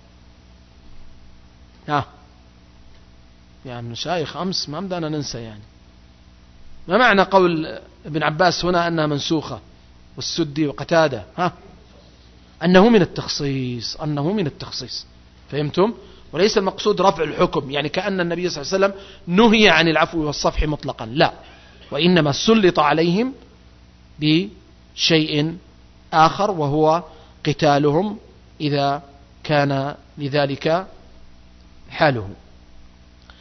ها يعني شايخ أمس ما بدنا ننسى، يعني ما معنى قول ابن عباس هنا أنها منسوخة والسدي وقتادة؟ ها أنه من التخصيص، أنه من التخصيص. فهمتم؟ وليس المقصود رفع الحكم، يعني كأن النبي صلى الله عليه وسلم نهي عن العفو والصفح مطلقا، لا، وإنما سلط عليهم بشيء آخر وهو قتالهم إذا كان لذلك حاله.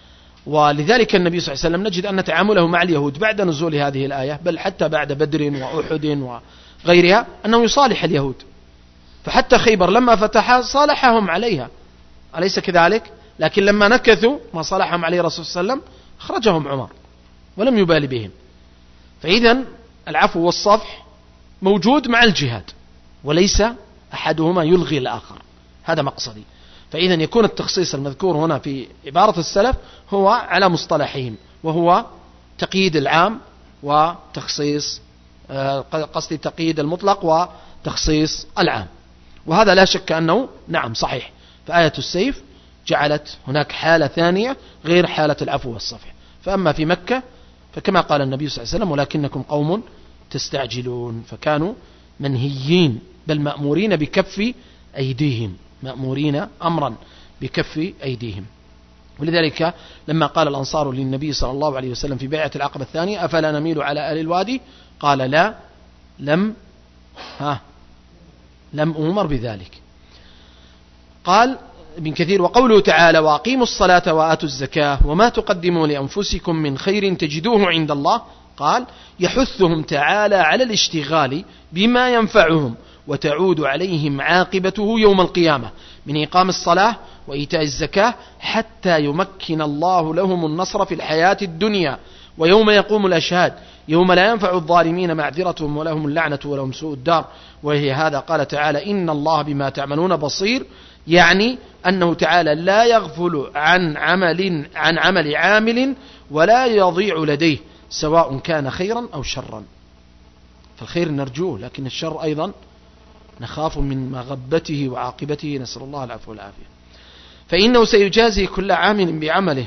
ولذلك النبي صلى الله عليه وسلم نجد أن تعامله مع اليهود بعد نزول هذه الآية، بل حتى بعد بدر وأحد وغيرها، أنه يصالح اليهود. فحتى خيبر لما فتح صالحهم عليها، أليس كذلك؟ لكن لما نكثوا ما صالحهم عليه الرسول صلى الله عليه وسلم أخرجهم عمر ولم يبالي بهم. فإذا العفو والصفح موجود مع الجهاد، وليس أحدهما يلغي الآخر، هذا مقصدي. فإذا يكون التخصيص المذكور هنا في عبارة السلف هو على مصطلحهم، وهو تقييد العام وتخصيص قصدي تقييد المطلق وتخصيص العام. وهذا لا شك أنه نعم صحيح، فآية السيف جعلت هناك حالة ثانية غير حالة العفو والصفح. فأما في مكة فكما قال النبي صلى الله عليه وسلم ولكنكم قوم تستعجلون، فكانوا منهيين بل مأمورين بكف أيديهم، مأمورين أمرا بكف أيديهم. ولذلك لما قال الأنصار للنبي صلى الله عليه وسلم في بيعة العقبة الثانية أفلا نميل على أهل الوادي، قال لا لم ها لم أمر بذلك. قال ابن كثير وقوله تعالى وأقيموا الصلاة وآتوا الزكاة وما تقدموا لأنفسكم من خير تجدوه عند الله، قال يحثهم تعالى على الاشتغال بما ينفعهم وتعود عليهم عاقبته يوم القيامة من إقام الصلاة وإيتاء الزكاة حتى يمكن الله لهم النصر في الحياة الدنيا ويوم يقوم الأشهاد يوم لا ينفع الظالمين معذرتهم ولهم اللعنة ولهم سوء الدار. وهي هذا قال تعالى إن الله بما تعملون بصير، يعني أنه تعالى لا يغفل عن عمل عن عمل عامل ولا يضيع لديه سواء كان خيرا أو شرا. فالخير نرجوه، لكن الشر أيضا نخاف من مغبته وعاقبته، نسأل الله العفو والعافية. فإنه سيجازي كل عامل بعمله.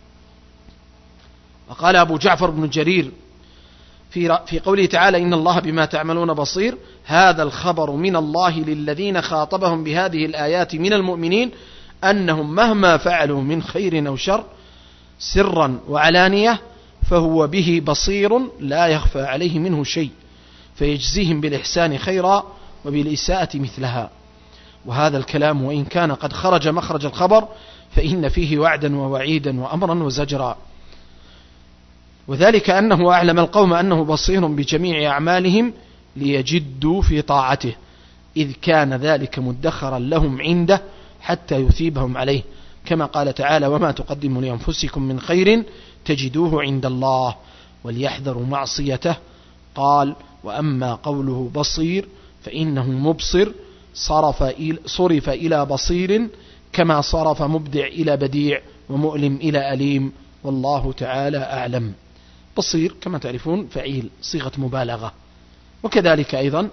وقال أبو جعفر بن جرير في في قوله تعالى إن الله بما تعملون بصير، هذا الخبر من الله للذين خاطبهم بهذه الآيات من المؤمنين أنهم مهما فعلوا من خير أو شر سرا وعلانية فهو به بصير لا يخفى عليه منه شيء، فيجزيهم بالإحسان خيرا وبالإساءة مثلها. وهذا الكلام وإن كان قد خرج مخرج الخبر فإن فيه وعدا ووعيدا وأمرا وزجرا، وذلك أنه أعلم القوم أنه بصير بجميع أعمالهم ليجدوا في طاعته، إذ كان ذلك مدخرا لهم عنده حتى يثيبهم عليه، كما قال تعالى وما تقدموا لأنفسكم من خير تجدوه عند الله وليحذروا معصيته. قال وأما قوله بصير فإنه مبصر صرف صرف إلى بصير كما صرف مبدع إلى بديع ومؤلم إلى أليم، والله تعالى أعلم. بصير كما تعرفون فعيل صيغة مبالغة، وكذلك أيضا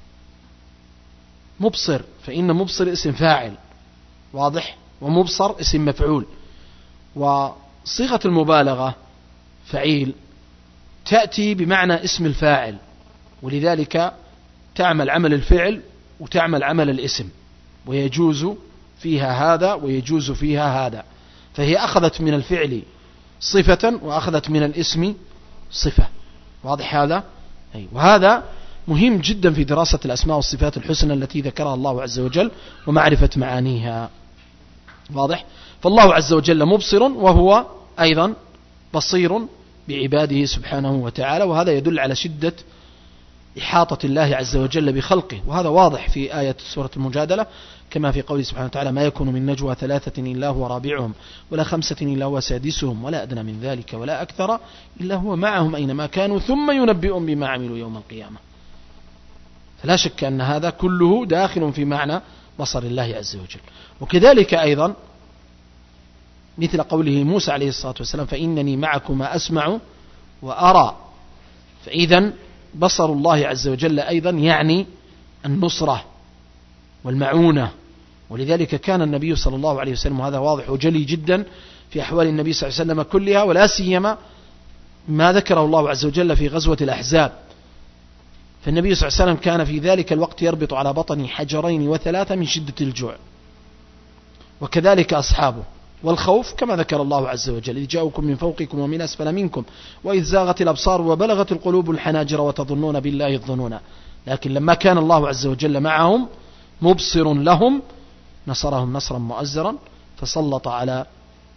مبصر فإن مبصر اسم فاعل واضح، ومبصر اسم مفعول، وصيغة المبالغة فعيل تأتي بمعنى اسم الفاعل، ولذلك تعمل عمل الفعل وتعمل عمل الاسم، ويجوز فيها هذا ويجوز فيها هذا، فهي أخذت من الفعل صفة وأخذت من الاسم صفة، واضح هذا؟ أي. وهذا مهم جدا في دراسة الأسماء والصفات الحسنى التي ذكرها الله عز وجل ومعرفة معانيها، واضح؟ فالله عز وجل مبصر وهو أيضا بصير بعباده سبحانه وتعالى، وهذا يدل على شدة إحاطة الله عز وجل بخلقه، وهذا واضح في آية سورة المجادلة كما في قوله سبحانه وتعالى ما يكون من نجوى ثلاثة إلا هو رابعهم ولا خمسة إلا هو سادسهم ولا أدنى من ذلك ولا أكثر إلا هو معهم أينما كانوا ثم ينبئهم بما عملوا يوم القيامة. فلا شك أن هذا كله داخل في معنى بصر الله عز وجل. وكذلك أيضا مثل قوله موسى عليه الصلاة والسلام فإنني معكما أسمع وأرى، فإذا بصر الله عز وجل أيضا يعني النصرة والمعونة، ولذلك كان النبي صلى الله عليه وسلم وهذا واضح وجلي جدا في أحوال النبي صلى الله عليه وسلم كلها، ولا سيما ما ذكره الله عز وجل في غزوة الأحزاب، فالنبي صلى الله عليه وسلم كان في ذلك الوقت يربط على بطنه حجرين وثلاثة من شدة الجوع، وكذلك أصحابه، والخوف كما ذكر الله عز وجل إذ جاءوكم من فوقكم ومن أسفل منكم وإذ زاغت الأبصار وبلغت القلوب الحناجر وتظنون بالله الظنونا، لكن لما كان الله عز وجل معهم مبصر لهم نصرهم نصرا مؤزرا فسلط على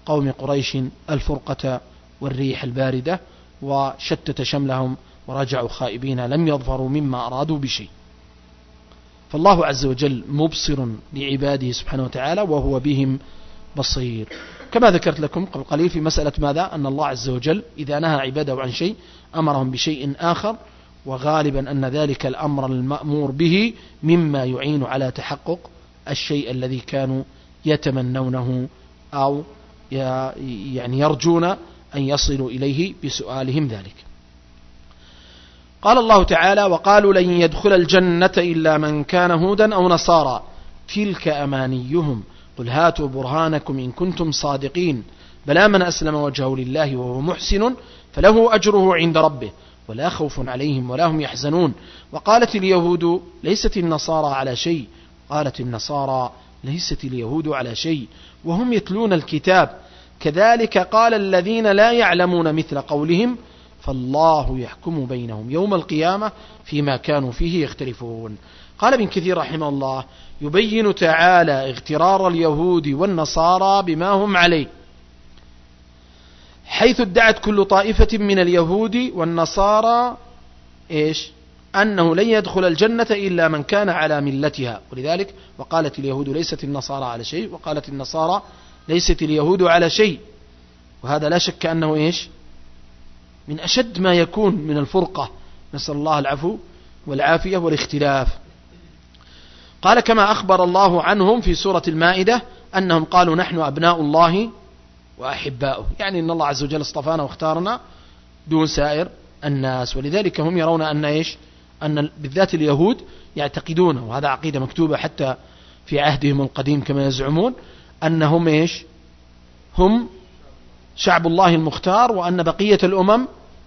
قوم قريش الفرقة والريح الباردة وشتت شملهم ورجعوا خائبين لم يظفروا مما أرادوا بشيء. فالله عز وجل مبصر لعباده سبحانه وتعالى وهو بهم بصير. كما ذكرت لكم قبل قليل في مسألة ماذا؟ أن الله عز وجل إذا نهى عباده عن شيء أمرهم بشيء آخر، وغالبا أن ذلك الأمر المأمور به مما يعين على تحقق الشيء الذي كانوا يتمنونه أو يعني يرجون أن يصلوا إليه بسؤالهم ذلك. قال الله تعالى: وقالوا لن يدخل الجنة إلا من كان هودا أو نصارى تلك أمانيهم قل هاتوا برهانكم إن كنتم صادقين بلى من أسلم وجهه لله وهو محسن فله أجره عند ربه ولا خوف عليهم ولا هم يحزنون. وقالت اليهود ليست النصارى على شيء قالت النصارى ليست اليهود على شيء وهم يتلون الكتاب كذلك قال الذين لا يعلمون مثل قولهم فالله يحكم بينهم يوم القيامة فيما كانوا فيه يختلفون. قال ابن كثير رحمه الله: يبين تعالى اغترار اليهود والنصارى بما هم عليه، حيث ادعت كل طائفة من اليهود والنصارى إيش؟ أنه لن يدخل الجنة إلا من كان على ملتها. ولذلك وقالت اليهود ليست النصارى على شيء وقالت النصارى ليست اليهود على شيء، وهذا لا شك أنه إيش؟ من أشد ما يكون من الفرقة، نسأل الله العفو والعافية والاختلاف. قال: كما أخبر الله عنهم في سورة المائدة أنهم قالوا نحن أبناء الله وأحباؤه، يعني أن الله عز وجل اصطفانا واختارنا دون سائر الناس. ولذلك هم يرون أن إيش؟ أن بالذات اليهود يعتقدون، وهذا عقيدة مكتوبة حتى في عهدهم القديم كما يزعمون، أنهم إيش؟ هم شعب الله المختار، وأن بقية الأمم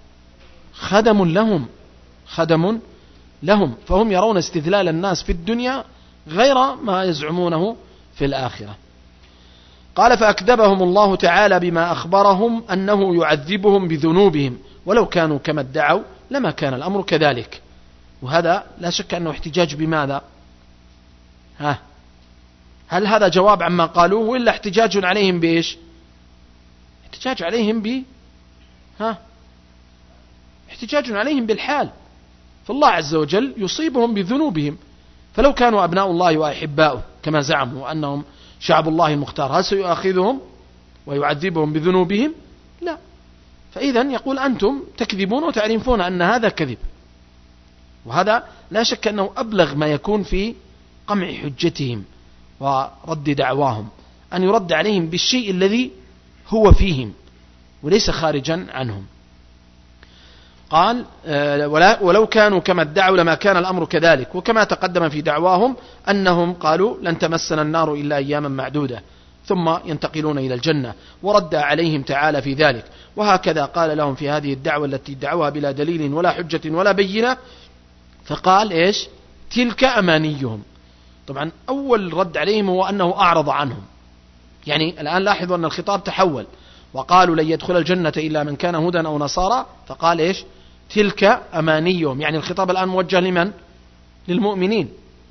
خدم لهم خدم لهم فهم يرون استذلال الناس في الدنيا غير ما يزعمونه في الآخرة. قال: فأكذبهم الله تعالى بما أخبرهم أنه يعذبهم بذنوبهم ولو كانوا كما ادعوا لما كان الأمر كذلك. وهذا لا شك أنه احتجاج بماذا؟ ها هل هذا جواب عما قالوه وإلا احتجاج عليهم بإيش؟ احتجاج عليهم ب ها احتجاج عليهم بالحال. فالله عز وجل يصيبهم بذنوبهم، فلو كانوا أبناء الله وأحباؤه كما زعموا أنهم شعب الله المختار هل سيؤاخذهم ويعذبهم بذنوبهم؟ لا. فإذا يقول أنتم تكذبون وتعرفون أن هذا كذب، وهذا لا شك أنه أبلغ ما يكون في قمع حجتهم ورد دعواهم، أن يرد عليهم بالشيء الذي هو فيهم وليس خارجا عنهم. قال: ولو كانوا كما ادعوا لما كان الأمر كذلك. وكما تقدم في دعواهم أنهم قالوا لن تمسنا النار إلا أياما معدودة ثم ينتقلون إلى الجنة، ورد عليهم تعالى في ذلك. وهكذا قال لهم في هذه الدعوة التي ادعوها بلا دليل ولا حجة ولا بينة، فقال إيش؟ تلك أمانيهم. طبعا أول رد عليهم هو أنه أعرض عنهم، يعني الآن لاحظوا أن الخطاب تحول، وقالوا لن يدخل الجنة إلا من كان هودا أو نصارى، فقال إيش؟ تلك أمانيهم، يعني الخطاب الآن موجه لمن؟ للمؤمنين.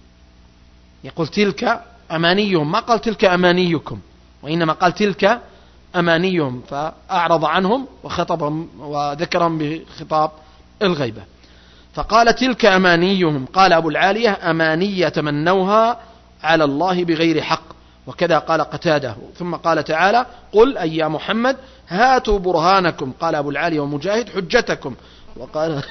يقول تلك أمانيهم، ما قال تلك أمانيكم، وإنما قال تلك أمانيهم، فأعرض عنهم وخطبهم وذكرهم بخطاب الغيبة. فقال تلك أمانيهم. قال أبو العالية: أماني يتمنوها على الله بغير حق. وكذا قال قتادة. ثم قال تعالى: قل أي يا محمد هاتوا برهانكم. قال أبو العالية ومجاهد: حجتكم. وقال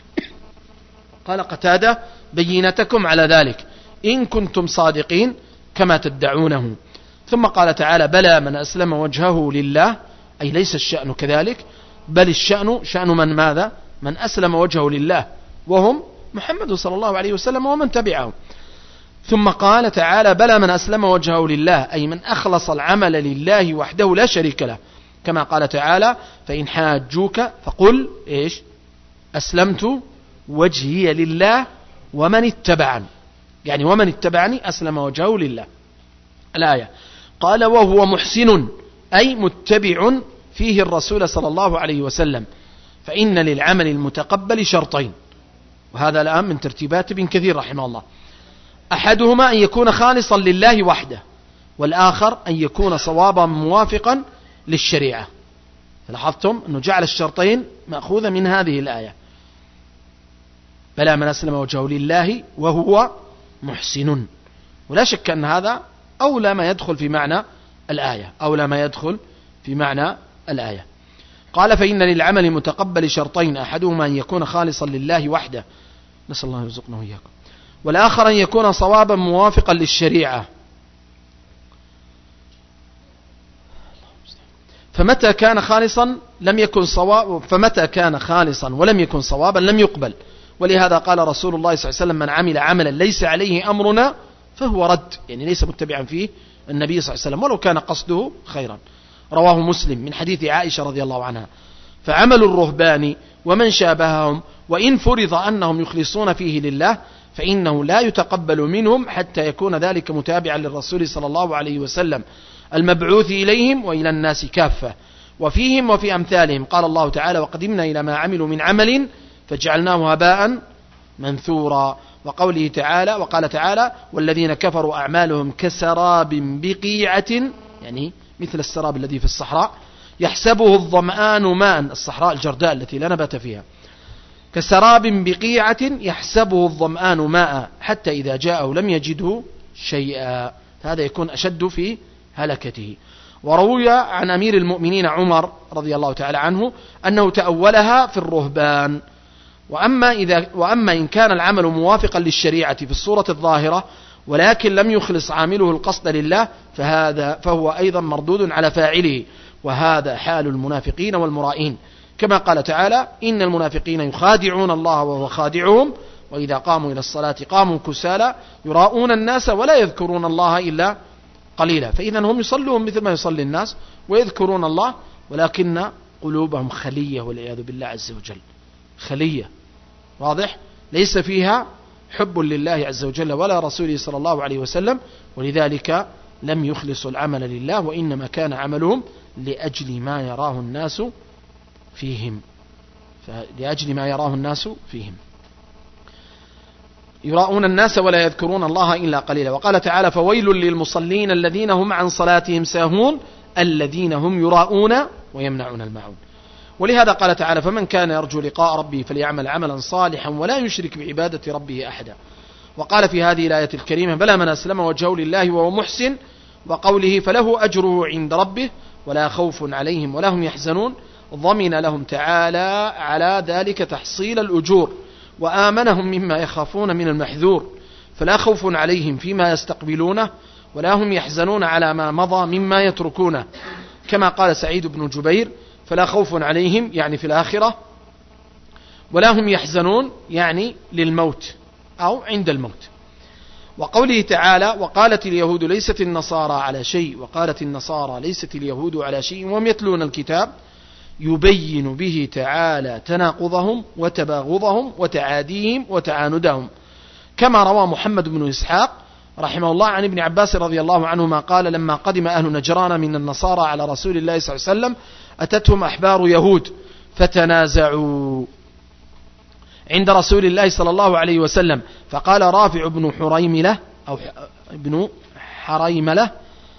قال قتادة: بينتكم على ذلك إن كنتم صادقين كما تدعونه. ثم قال تعالى: بلى من أسلم وجهه لله، أي ليس الشأن كذلك، بل الشأن شأن من ماذا؟ من أسلم وجهه لله، وهم محمد صلى الله عليه وسلم ومن تبعه. ثم قال تعالى: بلى من أسلم وجهه لله، أي من أخلص العمل لله وحده لا شريك له، كما قال تعالى: فإن حاجوك فقل إيش؟ أسلمت وجهي لله ومن اتبعني، يعني ومن اتبعني أسلم وجهه لله. الآية. قال: وهو محسن، أي متبع فيه الرسول صلى الله عليه وسلم، فإن للعمل المتقبل شرطين، وهذا الآن من ترتيبات ابن كثير رحمه الله. أحدهما أن يكون خالصا لله وحده، والآخر أن يكون صوابا موافقا للشريعة. لاحظتم أنه جعل الشرطين مأخوذة من هذه الآية. بلى من أسلم وجهه لله وهو محسن. ولا شك أن هذا أولى ما يدخل في معنى الآية أولى ما يدخل في معنى الآية. قال فإن للعمل متقبل شرطين، أحدهما أن يكون خالصا لله وحده، نسأل الله يرزقنا وإياكم، والآخر أن يكون صوابا موافقا للشريعة. فمتى كان خالصا لم يكن صواب فمتى كان خالصا ولم يكن صوابا لم يقبل. ولهذا قال رسول الله صلى الله عليه وسلم: من عمل عملا ليس عليه أمرنا فهو رد، يعني ليس متبعا فيه النبي صلى الله عليه وسلم ولو كان قصده خيرا. رواه مسلم من حديث عائشة رضي الله عنها. فعمل الرهبان ومن شابههم وإن فرض أنهم يخلصون فيه لله فإنه لا يتقبل منهم حتى يكون ذلك متابعا للرسول صلى الله عليه وسلم المبعوث إليهم وإلى الناس كافة وفيهم وفي أمثالهم. قال الله تعالى: وقدمنا إلى ما عملوا من عمل فجعلناه هباء منثورا. وقوله تعالى وقال تعالى: والذين كفروا أعمالهم كسراب بقيعة، يعني مثل السراب الذي في الصحراء، يحسبه الظمآن ماء، الصحراء الجرداء التي لا نبات فيها، كسراب بقيعة يحسبه الظمآن ماء حتى إذا جاءه لم يجده شيئا. هذا يكون أشد في هلكته. وروي عن أمير المؤمنين عمر رضي الله تعالى عنه أنه تأولها في الرهبان. وأما, إذا وأما إن كان العمل موافقا للشريعة في الصورة الظاهرة ولكن لم يخلص عامله القصد لله فهذا فهو أيضا مردود على فاعله، وهذا حال المنافقين والمرائين، كما قال تعالى: إن المنافقين يخادعون الله وهو خادعهم وإذا قاموا إلى الصلاة قاموا كسالى يراؤون الناس ولا يذكرون الله إلا قليلا. فإذا هم يصلون مثل ما يصلي الناس ويذكرون الله ولكن قلوبهم خلية والعياذ بالله عز وجل، خلية، واضح، ليس فيها حب لله عز وجل ولا رسوله صلى الله عليه وسلم، ولذلك لم يخلصوا العمل لله وإنما كان عملهم لأجل ما يراه الناس فيهم لأجل ما يراه الناس فيهم يراؤون الناس ولا يذكرون الله إلا قليلا. وقال تعالى: فويل للمصلين الذين هم عن صلاتهم ساهون الذين هم يراؤون ويمنعون الماعون. ولهذا قال تعالى: فمن كان يرجو لقاء ربه فليعمل عملا صالحا ولا يشرك بعبادة ربه أحدا. وقال في هذه الآية الكريمة: بلى من أسلم وجهه لله وهو محسن. وقوله: فله أجره عند ربه ولا خوف عليهم ولا هم يحزنون، ضمن لهم تعالى على ذلك تحصيل الأجور وآمنهم مما يخافون من المحذور، فلا خوف عليهم فيما يستقبلونه ولا هم يحزنون على ما مضى مما يتركونه، كما قال سعيد بن جبير: فلا خوف عليهم يعني في الآخرة، ولا هم يحزنون يعني للموت أو عند الموت. وقوله تعالى: وقالت اليهود ليست النصارى على شيء وقالت النصارى ليست اليهود على شيء وهم يتلون الكتاب، يبين به تعالى تناقضهم وتباغضهم وتعاديهم وتعاندهم، كما روى محمد بن إسحاق رحمه الله عن ابن عباس رضي الله عنهما قال: لما قدم أهل نجران من النصارى على رسول الله صلى الله عليه وسلم أتتهم أحبار يهود فتنازعوا عند رسول الله صلى الله عليه وسلم، فقال رافع بن حريملة أو ابن حريملة: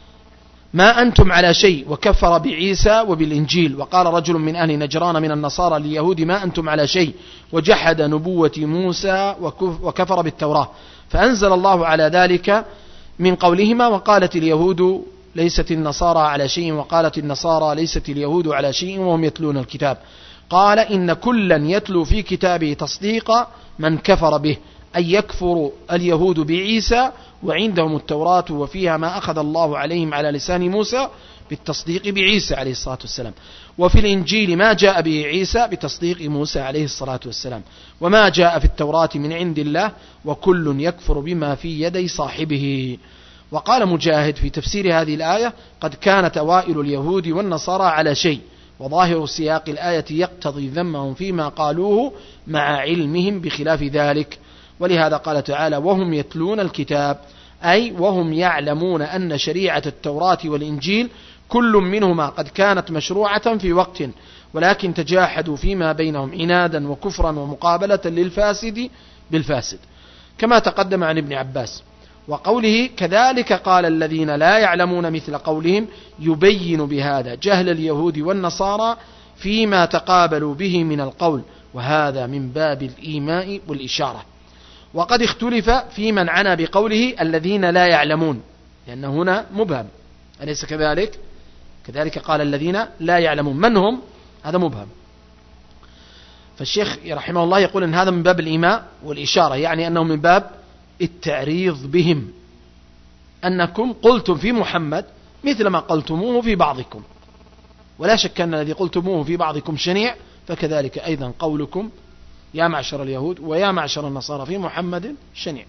ما أنتم على شيء، وكفر بعيسى وبالإنجيل. وقال رجل من أهل نجران من النصارى لليهود: ما أنتم على شيء، وجحد نبوة موسى وكفر بالتوراة. فأنزل الله على ذلك من قولهما: وقالت اليهود ليست النصارى على شيء وقالت النصارى ليست اليهود على شيء وهم يتلون الكتاب. قال: إن كلا يتلو في كتابه تصديق من كفر به، أي يكفر اليهود بعيسى وعندهم التوراة وفيها ما أخذ الله عليهم على لسان موسى بالتصديق بعيسى عليه الصلاة والسلام، وفي الإنجيل ما جاء به عيسى بتصديق موسى عليه الصلاة والسلام، وما جاء في التوراة من عند الله، وكل يكفر بما في يدي صاحبه. وقال مجاهد في تفسير هذه الآية: قد كانت أوائل اليهود والنصارى على شيء، وظاهر سياق الآية يقتضي ذمهم فيما قالوه مع علمهم بخلاف ذلك. ولهذا قال تعالى: وهم يتلون الكتاب، أي وهم يعلمون أن شريعة التوراة والإنجيل كل منهما قد كانت مشروعة في وقت، ولكن تجاحدوا فيما بينهم عنادا وكفرا ومقابلة للفاسد بالفاسد، كما تقدم عن ابن عباس. وقوله كذلك قال الذين لا يعلمون مثل قولهم يبين بهذا جهل اليهود والنصارى فيما تقابلوا به من القول، وهذا من باب الإيماء والإشارة. وقد اختلف في من عنى بقوله الذين لا يعلمون، لأن هنا مبهم، أليس كذلك؟ كذلك قال الذين لا يعلمون، من هم؟ هذا مبهم. فالشيخ رحمه الله يقول أن هذا من باب الإيماء والإشارة، يعني أنه من باب التعريض بهم، أنكم قلتم في محمد مثل ما قلتموه في بعضكم، ولا شك أن الذي قلتموه في بعضكم شنيع، فكذلك أيضا قولكم يا معشر اليهود ويا معشر النصارى في محمد شنيع.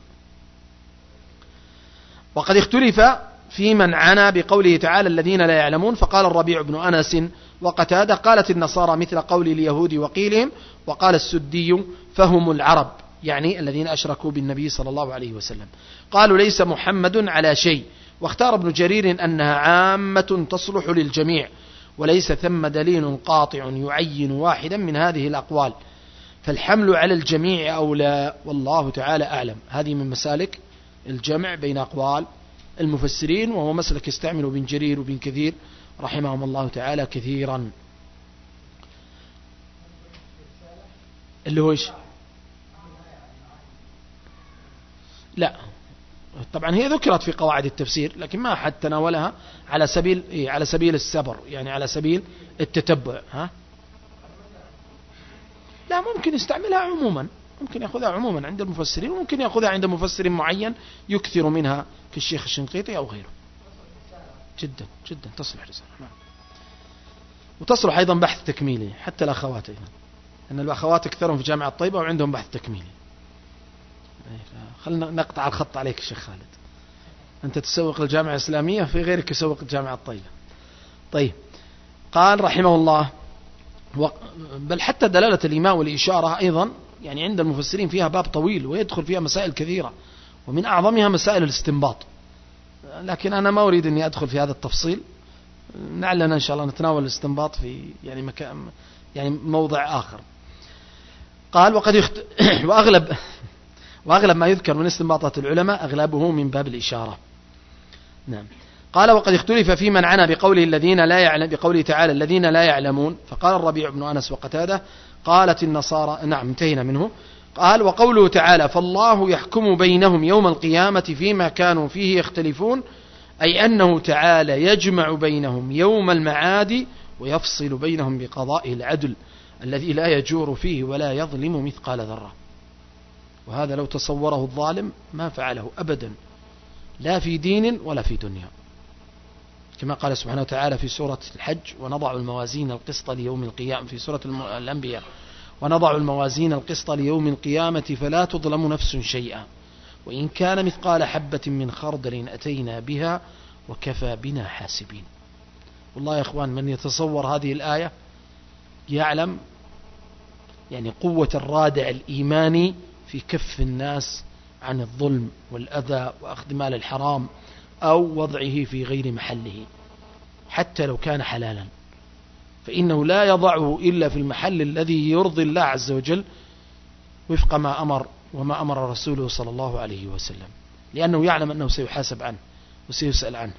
وقد اختلف في من عنى بقوله تعالى الذين لا يعلمون، فقال الربيع بن أنس وقتادة قالت النصارى مثل قول اليهود وقيلهم، وقال السدي فهم العرب، يعني الذين أشركوا بالنبي صلى الله عليه وسلم. قالوا ليس محمد على شيء. واختار ابن جرير أنها عامة تصلح للجميع، وليس ثم دليل قاطع يعين واحدا من هذه الأقوال، فالحمل على الجميع أولى، والله تعالى أعلم. هذه من مسالك الجمع بين أقوال المفسرين، وهو مسلك يستعمل ابن جرير وابن كثير رحمهم الله تعالى كثيرا. اللي هو إيش؟ لا طبعا هي ذكرت في قواعد التفسير، لكن ما أحد تناولها على سبيل إيه؟ على سبيل السبر، يعني على سبيل التتبع. ها؟ لا، ممكن يستعملها عموما، ممكن يأخذها عموما عند المفسرين، وممكن يأخذها عند مفسر معين يكثر منها كالشيخ الشنقيطي أو غيره. جدا جدا تصلح رسالة، وتصلح أيضا بحث تكميلي حتى الأخوات أيضا، أن الأخوات أكثرهم في جامعة طيبة وعندهم بحث تكميلي. خلنا نقطع الخط عليك الشيخ خالد، أنت تسوق الجامعة الإسلامية، في غيرك يسوق الجامعة الطيبة. طيب، قال رحمه الله بل حتى دلالة الإيماء والإشارة أيضا يعني عند المفسرين فيها باب طويل، ويدخل فيها مسائل كثيرة، ومن أعظمها مسائل الاستنباط، لكن أنا ما أريد أني أدخل في هذا التفصيل، نعلن إن شاء الله نتناول الاستنباط في يعني مكان يعني موضع آخر. قال وقد يخت... وأغلب وأغلب ما يذكر من استنباطات العلماء أغلبه من باب الإشارة. نعم. قال وقد اختلف في من عنى بقوله الذين لا يعلم بقوله تعالى الذين لا يعلمون، فقال الربيع بن أنس وقتادة قالت النصارى. نعم انتهينا منه. قال وقوله تعالى فالله يحكم بينهم يوم القيامة فيما كانوا فيه يختلفون، أي أنه تعالى يجمع بينهم يوم المعاد ويفصل بينهم بقضائه العدل الذي لا يجور فيه ولا يظلم مثقال ذرة. وهذا لو تصوره الظالم ما فعله أبدا، لا في دين ولا في دنيا، كما قال سبحانه وتعالى في سورة الحج ونضع الموازين القسط ليوم القيامة، في سورة الأنبياء ونضع الموازين القسط ليوم القيامة فلا تظلم نفس شيئا وإن كان مثقال حبة من خردل أتينا بها وكفى بنا حاسبين. والله يا إخوان من يتصور هذه الآية يعلم يعني قوة الرادع الإيماني في كف الناس عن الظلم والأذى وأخذ مال الحرام أو وضعه في غير محله حتى لو كان حلالا، فإنه لا يضعه إلا في المحل الذي يرضي الله عز وجل وفق ما أمر وما أمر رسوله صلى الله عليه وسلم، لأنه يعلم أنه سيحاسب عنه وسيسأل عنه.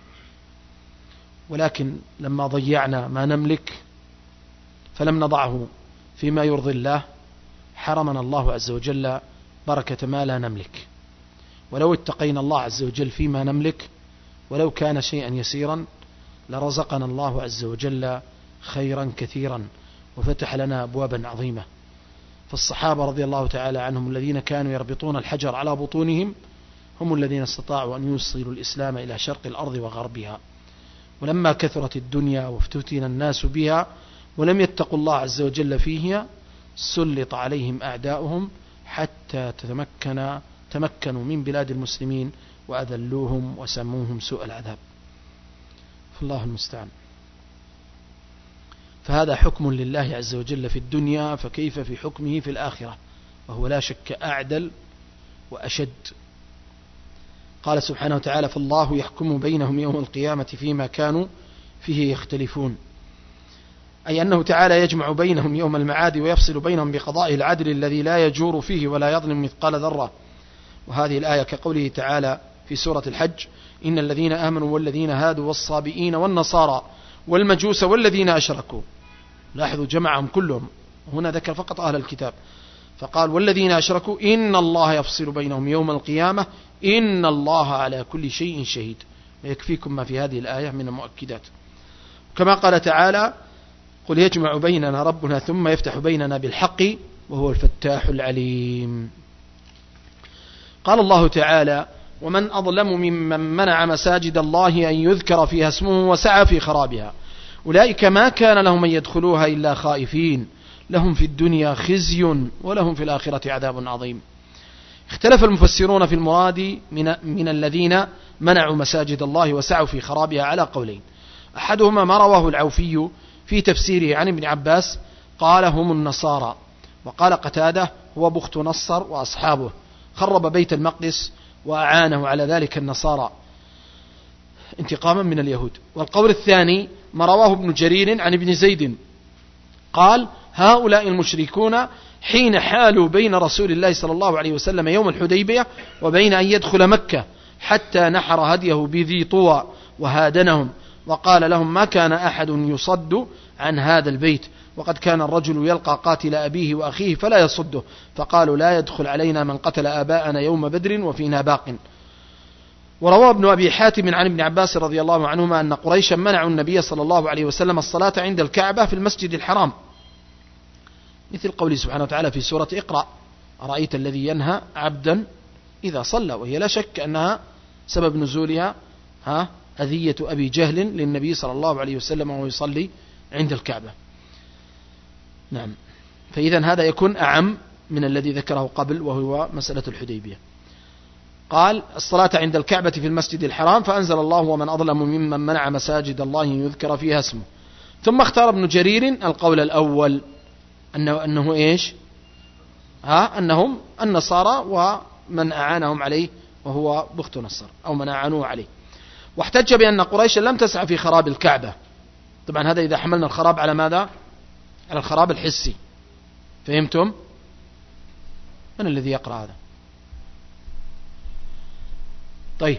ولكن لما ضيعنا ما نملك فلم نضعه فيما يرضي الله حرمنا الله عز وجل بركة ما لا نملك. ولو اتقينا الله عز وجل فيما نملك ولو كان شيئا يسيرا لرزقنا الله عز وجل خيرا كثيرا وفتح لنا أبوابا عظيمة. فالصحابة رضي الله تعالى عنهم الذين كانوا يربطون الحجر على بطونهم هم الذين استطاعوا أن يوصلوا الإسلام إلى شرق الأرض وغربها. ولما كثرت الدنيا وافتتن الناس بها ولم يتقوا الله عز وجل فيها سلط عليهم أعداؤهم حتى تتمكن تمكنوا من بلاد المسلمين وأذلوهم وسموهم سوء العذاب. فالله المستعان. فهذا حكم لله عز وجل في الدنيا، فكيف في حكمه في الآخرة، وهو لا شك أعدل وأشد. قال سبحانه وتعالى فالله يحكم بينهم يوم القيامة فيما كانوا فيه يختلفون، أي أنه تعالى يجمع بينهم يوم المعاد ويفصل بينهم بقضائه العدل الذي لا يجور فيه ولا يظلم مثقال ذرة. وهذه الآية كقوله تعالى في سورة الحج: إن الذين آمنوا والذين هادوا والصابئين والنصارى والمجوس والذين أشركوا. لاحظوا جمعهم كلهم، هنا ذكر فقط أهل الكتاب، فقال: والذين أشركوا إن الله يفصل بينهم يوم القيامة إن الله على كل شيء شهيد. ويكفيكم ما في هذه الآية من المؤكدات. كما قال تعالى: قل يجمع بيننا ربنا ثم يفتح بيننا بالحق وهو الفتاح العليم. قال الله تعالى: ومن أظلم ممن منع مساجد الله أن يذكر فيها اسمه وسعى في خرابها أولئك ما كان لهم أن يدخلوها إلا خائفين لهم في الدنيا خزي ولهم في الآخرة عذاب عظيم. اختلف المفسرون في المراد من, من الذين منعوا مساجد الله وسعوا في خرابها على قولين: أحدهما ما رواه العوفي في تفسيره عن ابن عباس قال: هم النصارى. وقال قتادة: هو بخت نصر وأصحابه، خرب بيت المقدس وأعانه على ذلك النصارى انتقاما من اليهود. والقول الثاني ما رواه ابن جرير عن ابن زيد قال: هؤلاء المشركون حين حالوا بين رسول الله صلى الله عليه وسلم يوم الحديبية وبين أن يدخل مكة حتى نحر هديه بذي طوى وهادنهم، وقال لهم: ما كان أحد يصد عن هذا البيت، وقد كان الرجل يلقى قاتل أبيه وأخيه فلا يصده، فقالوا: لا يدخل علينا من قتل آباءنا يوم بدر وفينا باق. وروى ابن أبي حاتم عن ابن عباس رضي الله عنهما أن قريشا منعوا النبي صلى الله عليه وسلم الصلاة عند الكعبة في المسجد الحرام، مثل قوله سبحانه وتعالى في سورة اقرأ: أرأيت الذي ينهى عبدا إذا صلى. وهي لا شك أنها سبب نزولها ها أذية أبي جهل للنبي صلى الله عليه وسلم وهو يصلي عند الكعبة. نعم، فإذا هذا يكون أعم من الذي ذكره قبل وهو مسألة الحديبية. قال: الصلاة عند الكعبة في المسجد الحرام، فأنزل الله: ومن أظلم ممن منع مساجد الله يذكر فيها اسمه. ثم اختار ابن جرير القول الأول أنه, أنه إيش ها أنهم النصارى ومن أعانهم عليه وهو بخت نصر أو من أعانوه عليه. واحتج بأن قريش لم تسعى في خراب الكعبة. طبعا هذا إذا حملنا الخراب على ماذا؟ على الخراب الحسي. فهمتم؟ من الذي يقرأ هذا؟ طيب،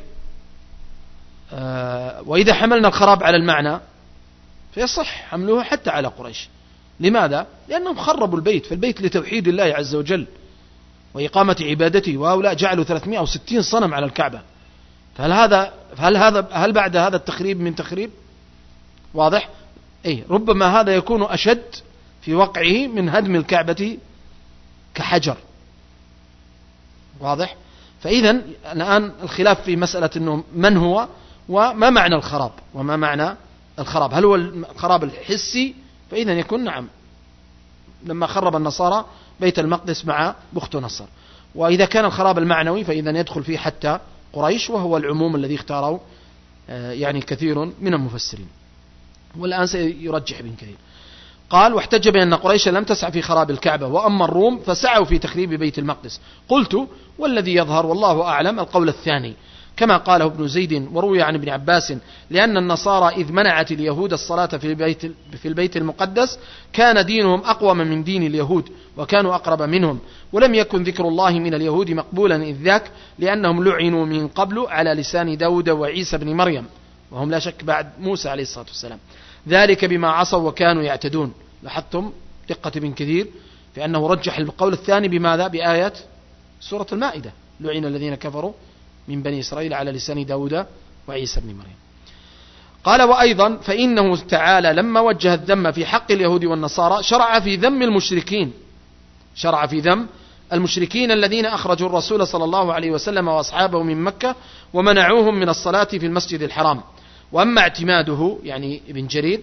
آه وإذا حملنا الخراب على المعنى فيصح حمله حتى على قريش. لماذا؟ لأنهم خربوا البيت، فالبيت لتوحيد الله عز وجل وإقامة عبادته، وهؤلاء جعلوا ثلاثمائة وستين صنم على الكعبة. فهل هذا هل هذا هل بعد هذا التخريب من تخريب؟ واضح؟ أي ربما هذا يكون أشد في وقعه من هدم الكعبة كحجر. واضح؟ فإذا الآن الخلاف في مسألة إنه من هو وما معنى الخراب وما معنى الخراب. هل هو الخراب الحسي؟ فإذا يكون نعم، لما خرب النصارى بيت المقدس مع بخت نصر. وإذا كان الخراب المعنوي فإذا يدخل فيه حتى قريش، وهو العموم الذي اختاره يعني كثير من المفسرين، والآن سيرجح ابن كثير. قال: واحتج بأن قريش لم تسعى في خراب الكعبة، وأما الروم فسعوا في تخريب بيت المقدس. قلت: والذي يظهر والله أعلم القول الثاني، كما قاله ابن زيد وروي عن ابن عباس، لأن النصارى إذ منعت اليهود الصلاة في البيت, في البيت المقدس كان دينهم أقوم من دين اليهود وكانوا أقرب منهم، ولم يكن ذكر الله من اليهود مقبولا إذ ذاك، لأنهم لعنوا من قبل على لسان داود وعيسى بن مريم، وهم لا شك بعد موسى عليه الصلاة والسلام، ذلك بما عصوا وكانوا يعتدون. لاحظتم دقة ابن كثير في أنه رجح القول الثاني بماذا؟ بآية سورة المائدة: لعن الذين كفروا من بني إسرائيل على لسان داود وعيسى بن مريم. قال: وأيضا فإنه تعالى لما وجه الذم في حق اليهود والنصارى شرع في ذم المشركين شرع في ذم المشركين الذين أخرجوا الرسول صلى الله عليه وسلم وأصحابه من مكة ومنعوهم من الصلاة في المسجد الحرام. وأما اعتماده يعني ابن جرير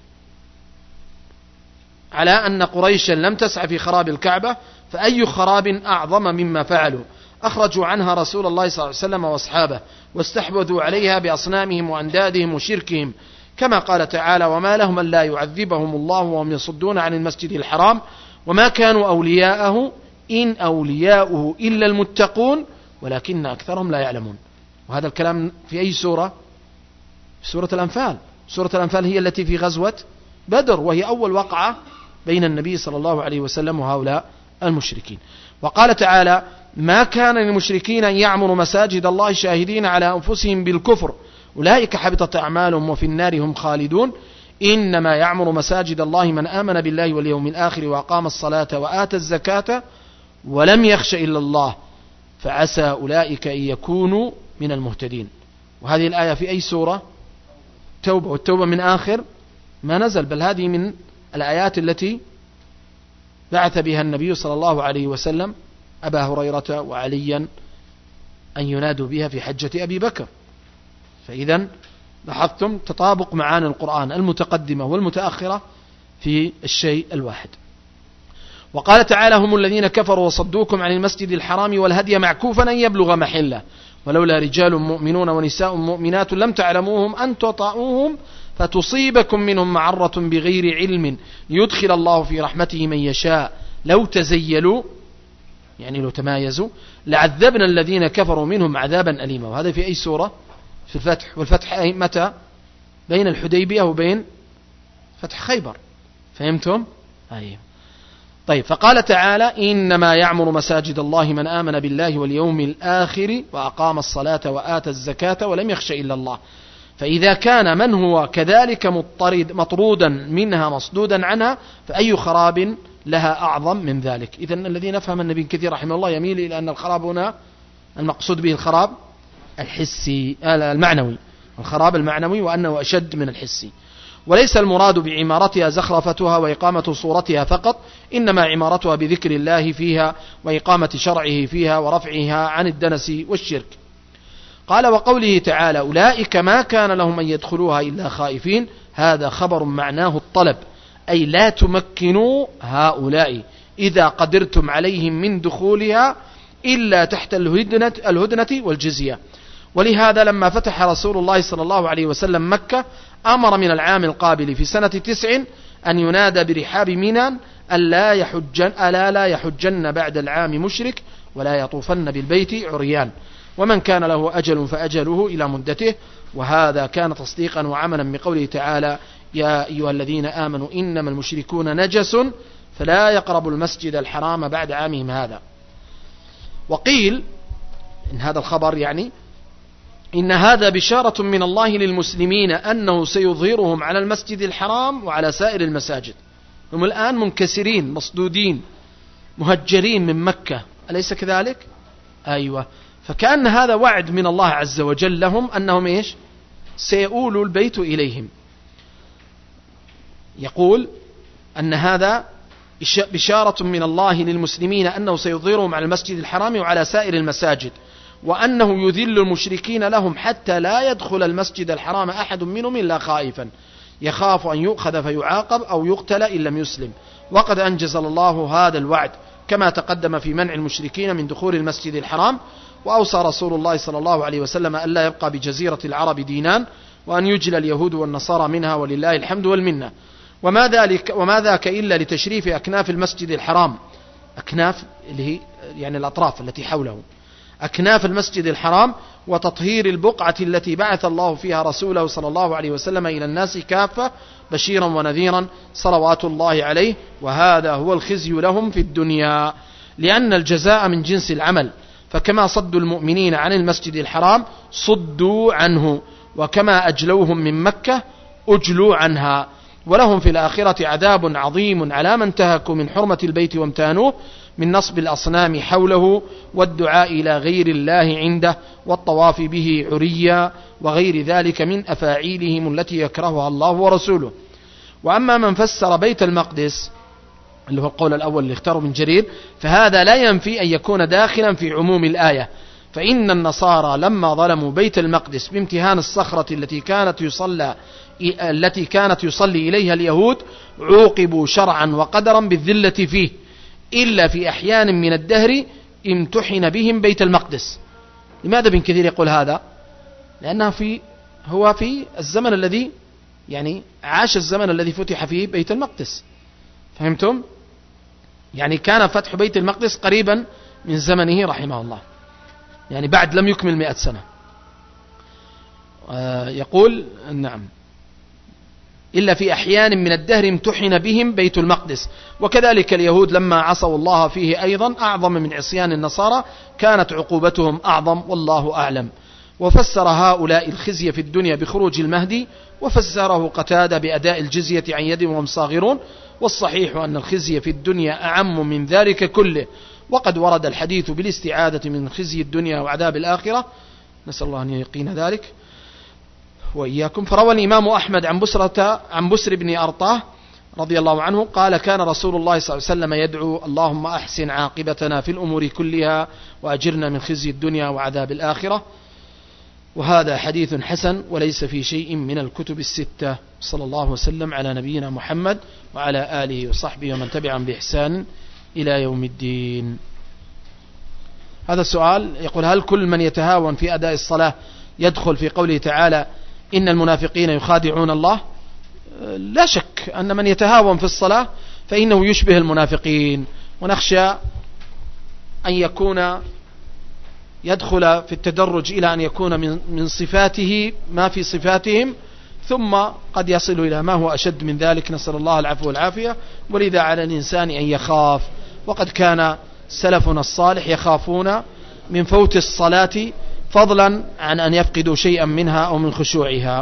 على أن قريشا لم تسعى في خراب الكعبة، فأي خراب أعظم مما فعلوا؟ أخرجوا عنها رسول الله صلى الله عليه وسلم وأصحابه، واستحوذوا عليها بأصنامهم وأندادهم وشركهم، كما قال تعالى: وما لهم ألا يعذبهم الله وهم يصدون عن المسجد الحرام وما كانوا أولياءه إن أولياؤه إلا المتقون ولكن أكثرهم لا يعلمون. وهذا الكلام في أي سورة؟ في سورة الأنفال. سورة الأنفال هي التي في غزوة بدر، وهي أول وقعة بين النبي صلى الله عليه وسلم وهؤلاء المشركين. وقال تعالى: ما كان للمشركين أن يعمروا مساجد الله شاهدين على أنفسهم بالكفر أولئك حبطت أعمالهم وفي النار هم خالدون إنما يعمر مساجد الله من آمن بالله واليوم الآخر وأقام الصلاة وآتى الزكاة ولم يخش إلا الله فعسى أولئك أن يكونوا من المهتدين. وهذه الآية في أي سورة؟ توبة، والتوبة من آخر ما نزل، بل هذه من الآيات التي بعث بها النبي صلى الله عليه وسلم أبا هريرة وعليا أن ينادوا بها في حجة أبي بكر. فإذا لاحظتم تطابق معاني القرآن المتقدمة والمتأخرة في الشيء الواحد. وقال تعالى هم الذين كفروا وصدوكم عن المسجد الحرام والهدي معكوفا أن يبلغ محله ولولا رجال مؤمنون ونساء مؤمنات لم تعلموهم أن تطاعوهم فتصيبكم منهم معرة بغير علم ليدخل الله في رحمته من يشاء لو تزيلوا يعني لو تمايزوا لعذبنا الذين كفروا منهم عذابا أليما. وهذا في أي سورة؟ في الفتح. والفتح أي متى؟ بين الحديبية وبين فتح خيبر. فهمتم؟ أيوه. طيب فقال تعالى إنما يعمر مساجد الله من آمن بالله واليوم الآخر وأقام الصلاة وآتى الزكاة ولم يخش إلا الله. فإذا كان من هو كذلك مطرد مطرودا منها مصدودا عنها فأي خراب لها أعظم من ذلك. إذن الذي نفهم النبي كثير رحمه الله يميل إلى أن الخراب هنا المقصود به الخراب الحسي المعنوي، الخراب المعنوي، وأنه أشد من الحسي. وليس المراد بعمارتها زخرفتها وإقامة صورتها فقط، إنما عمارتها بذكر الله فيها وإقامة شرعه فيها ورفعها عن الدنس والشرك. قال وقوله تعالى أولئك ما كان لهم أن يدخلوها إلا خائفين، هذا خبر معناه الطلب، أي لا تمكنوا هؤلاء إذا قدرتم عليهم من دخولها إلا تحت الهدنة, الهدنة والجزية. ولهذا لما فتح رسول الله صلى الله عليه وسلم مكة أمر من العام القابل في سنة تسع أن ينادى برحاب منى ألا يحجن, ألا لا يحجن بعد العام مشرك ولا يطوفن بالبيت عريان، ومن كان له أجل فأجله إلى مدته. وهذا كان تصديقا وعملا بقوله تعالى يا أيها الذين آمنوا إنما المشركون نجس فلا يقربوا المسجد الحرام بعد عامهم هذا. وقيل إن هذا الخبر يعني إن هذا بشارة من الله للمسلمين أنه سيظهرهم على المسجد الحرام وعلى سائر المساجد. هم الآن منكسرين مصدودين مهجرين من مكة، أليس كذلك؟ أيوة. فكأن هذا وعد من الله عز وجل لهم أنهم إيش؟ سيؤول البيت إليهم. يقول أن هذا بشارة من الله للمسلمين أنه سيظهرهم على المسجد الحرام وعلى سائر المساجد، وأنه يذل المشركين لهم حتى لا يدخل المسجد الحرام أحد منهم إلا خائفا يخاف أن يؤخذ فيعاقب أو يقتل إن لم يسلم. وقد أنجز الله هذا الوعد كما تقدم في منع المشركين من دخول المسجد الحرام. وأوصى رسول الله صلى الله عليه وسلم أن لا يبقى بجزيرة العرب دينان وأن يجل اليهود والنصارى منها ولله الحمد والمنة. وما ذلك وما ذاك إلا لتشريف أكناف المسجد الحرام، أكناف اللي هي يعني الأطراف التي حوله، أكناف المسجد الحرام، وتطهير البقعة التي بعث الله فيها رسوله صلى الله عليه وسلم إلى الناس كافة بشيرا ونذيرا صلوات الله عليه. وهذا هو الخزي لهم في الدنيا، لأن الجزاء من جنس العمل، فكما صدوا المؤمنين عن المسجد الحرام صدوا عنه، وكما أجلوهم من مكة أجلوا عنها. ولهم في الآخرة عذاب عظيم على من انتهكوا من حرمة البيت وامتانوه من نصب الأصنام حوله والدعاء إلى غير الله عنده والطواف به عريا وغير ذلك من أفاعيلهم التي يكرهها الله ورسوله. وأما من فسر بيت المقدس اللي هو القول الأول اللي اختاره من جرير فهذا لا ينفي أن يكون داخلا في عموم الآية، فإن النصارى لما ظلموا بيت المقدس بامتهان الصخرة التي كانت يصلى التي كانت يصلي إليها اليهود عوقبوا شرعا وقدرا بالذلة فيه، إلا في أحيان من الدهر امتحن بهم بيت المقدس. لماذا ابن كثير يقول هذا؟ لأنه في هو في الزمن الذي يعني عاش الزمن الذي فتح فيه بيت المقدس. فهمتم؟ يعني كان فتح بيت المقدس قريبا من زمنه رحمه الله، يعني بعد لم يكمل مئة سنة. آه يقول نعم إلا في أحيان من الدهر امتحن بهم بيت المقدس. وكذلك اليهود لما عصوا الله فيه أيضا أعظم من عصيان النصارى كانت عقوبتهم أعظم، والله أعلم. وفسر هؤلاء الخزي في الدنيا بخروج المهدي، وفسره قتادة بأداء الجزية عن يد وهم صاغرون. والصحيح أن الخزي في الدنيا أعم من ذلك كله، وقد ورد الحديث بالاستعادة من خزي الدنيا وعذاب الآخرة، نسأل الله أن يقين ذلك وإياكم. فروى الإمام أحمد عن بسرة عن بسر بن أرطاه رضي الله عنه قال: كان رسول الله صلى الله عليه وسلم يدعو: اللهم أحسن عاقبتنا في الأمور كلها وأجرنا من خزي الدنيا وعذاب الآخرة. وهذا حديث حسن وليس في شيء من الكتب الستة. صلى الله وسلم على نبينا محمد وعلى آله وصحبه ومن تبعهم بإحسان إلى يوم الدين. هذا السؤال يقول: هل كل من يتهاون في أداء الصلاة يدخل في قوله تعالى: إن المنافقين يخادعون الله؟ لا شك أن من يتهاون في الصلاة فإنه يشبه المنافقين، ونخشى أن يكون يدخل في التدرج إلى أن يكون من صفاته ما في صفاتهم، ثم قد يصل إلى ما هو أشد من ذلك، نسأل الله العفو والعافية. ولذا على الإنسان أن يخاف، وقد كان سلفنا الصالح يخافون من فوت الصلاة فضلا عن أن يفقدوا شيئا منها أو من خشوعها.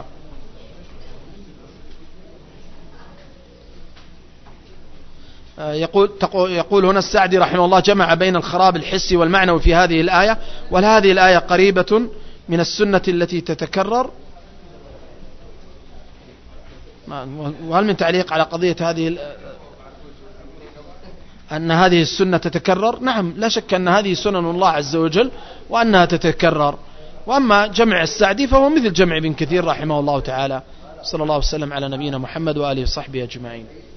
يقول, يقول هنا السعدي رحمه الله: جمع بين الخراب الحسي والمعنوي في هذه الآية، وهل هذه الآية قريبة من السنة التي تتكرر؟ وهل من تعليق على قضية هذه أن هذه السنة تتكرر؟ نعم، لا شك أن هذه سنن الله عز وجل وأنها تتكرر. وأما جمع السعدي فهو مثل جمع ابن كثير رحمه الله تعالى. صلى الله وسلم على نبينا محمد وآله وصحبه أجمعين.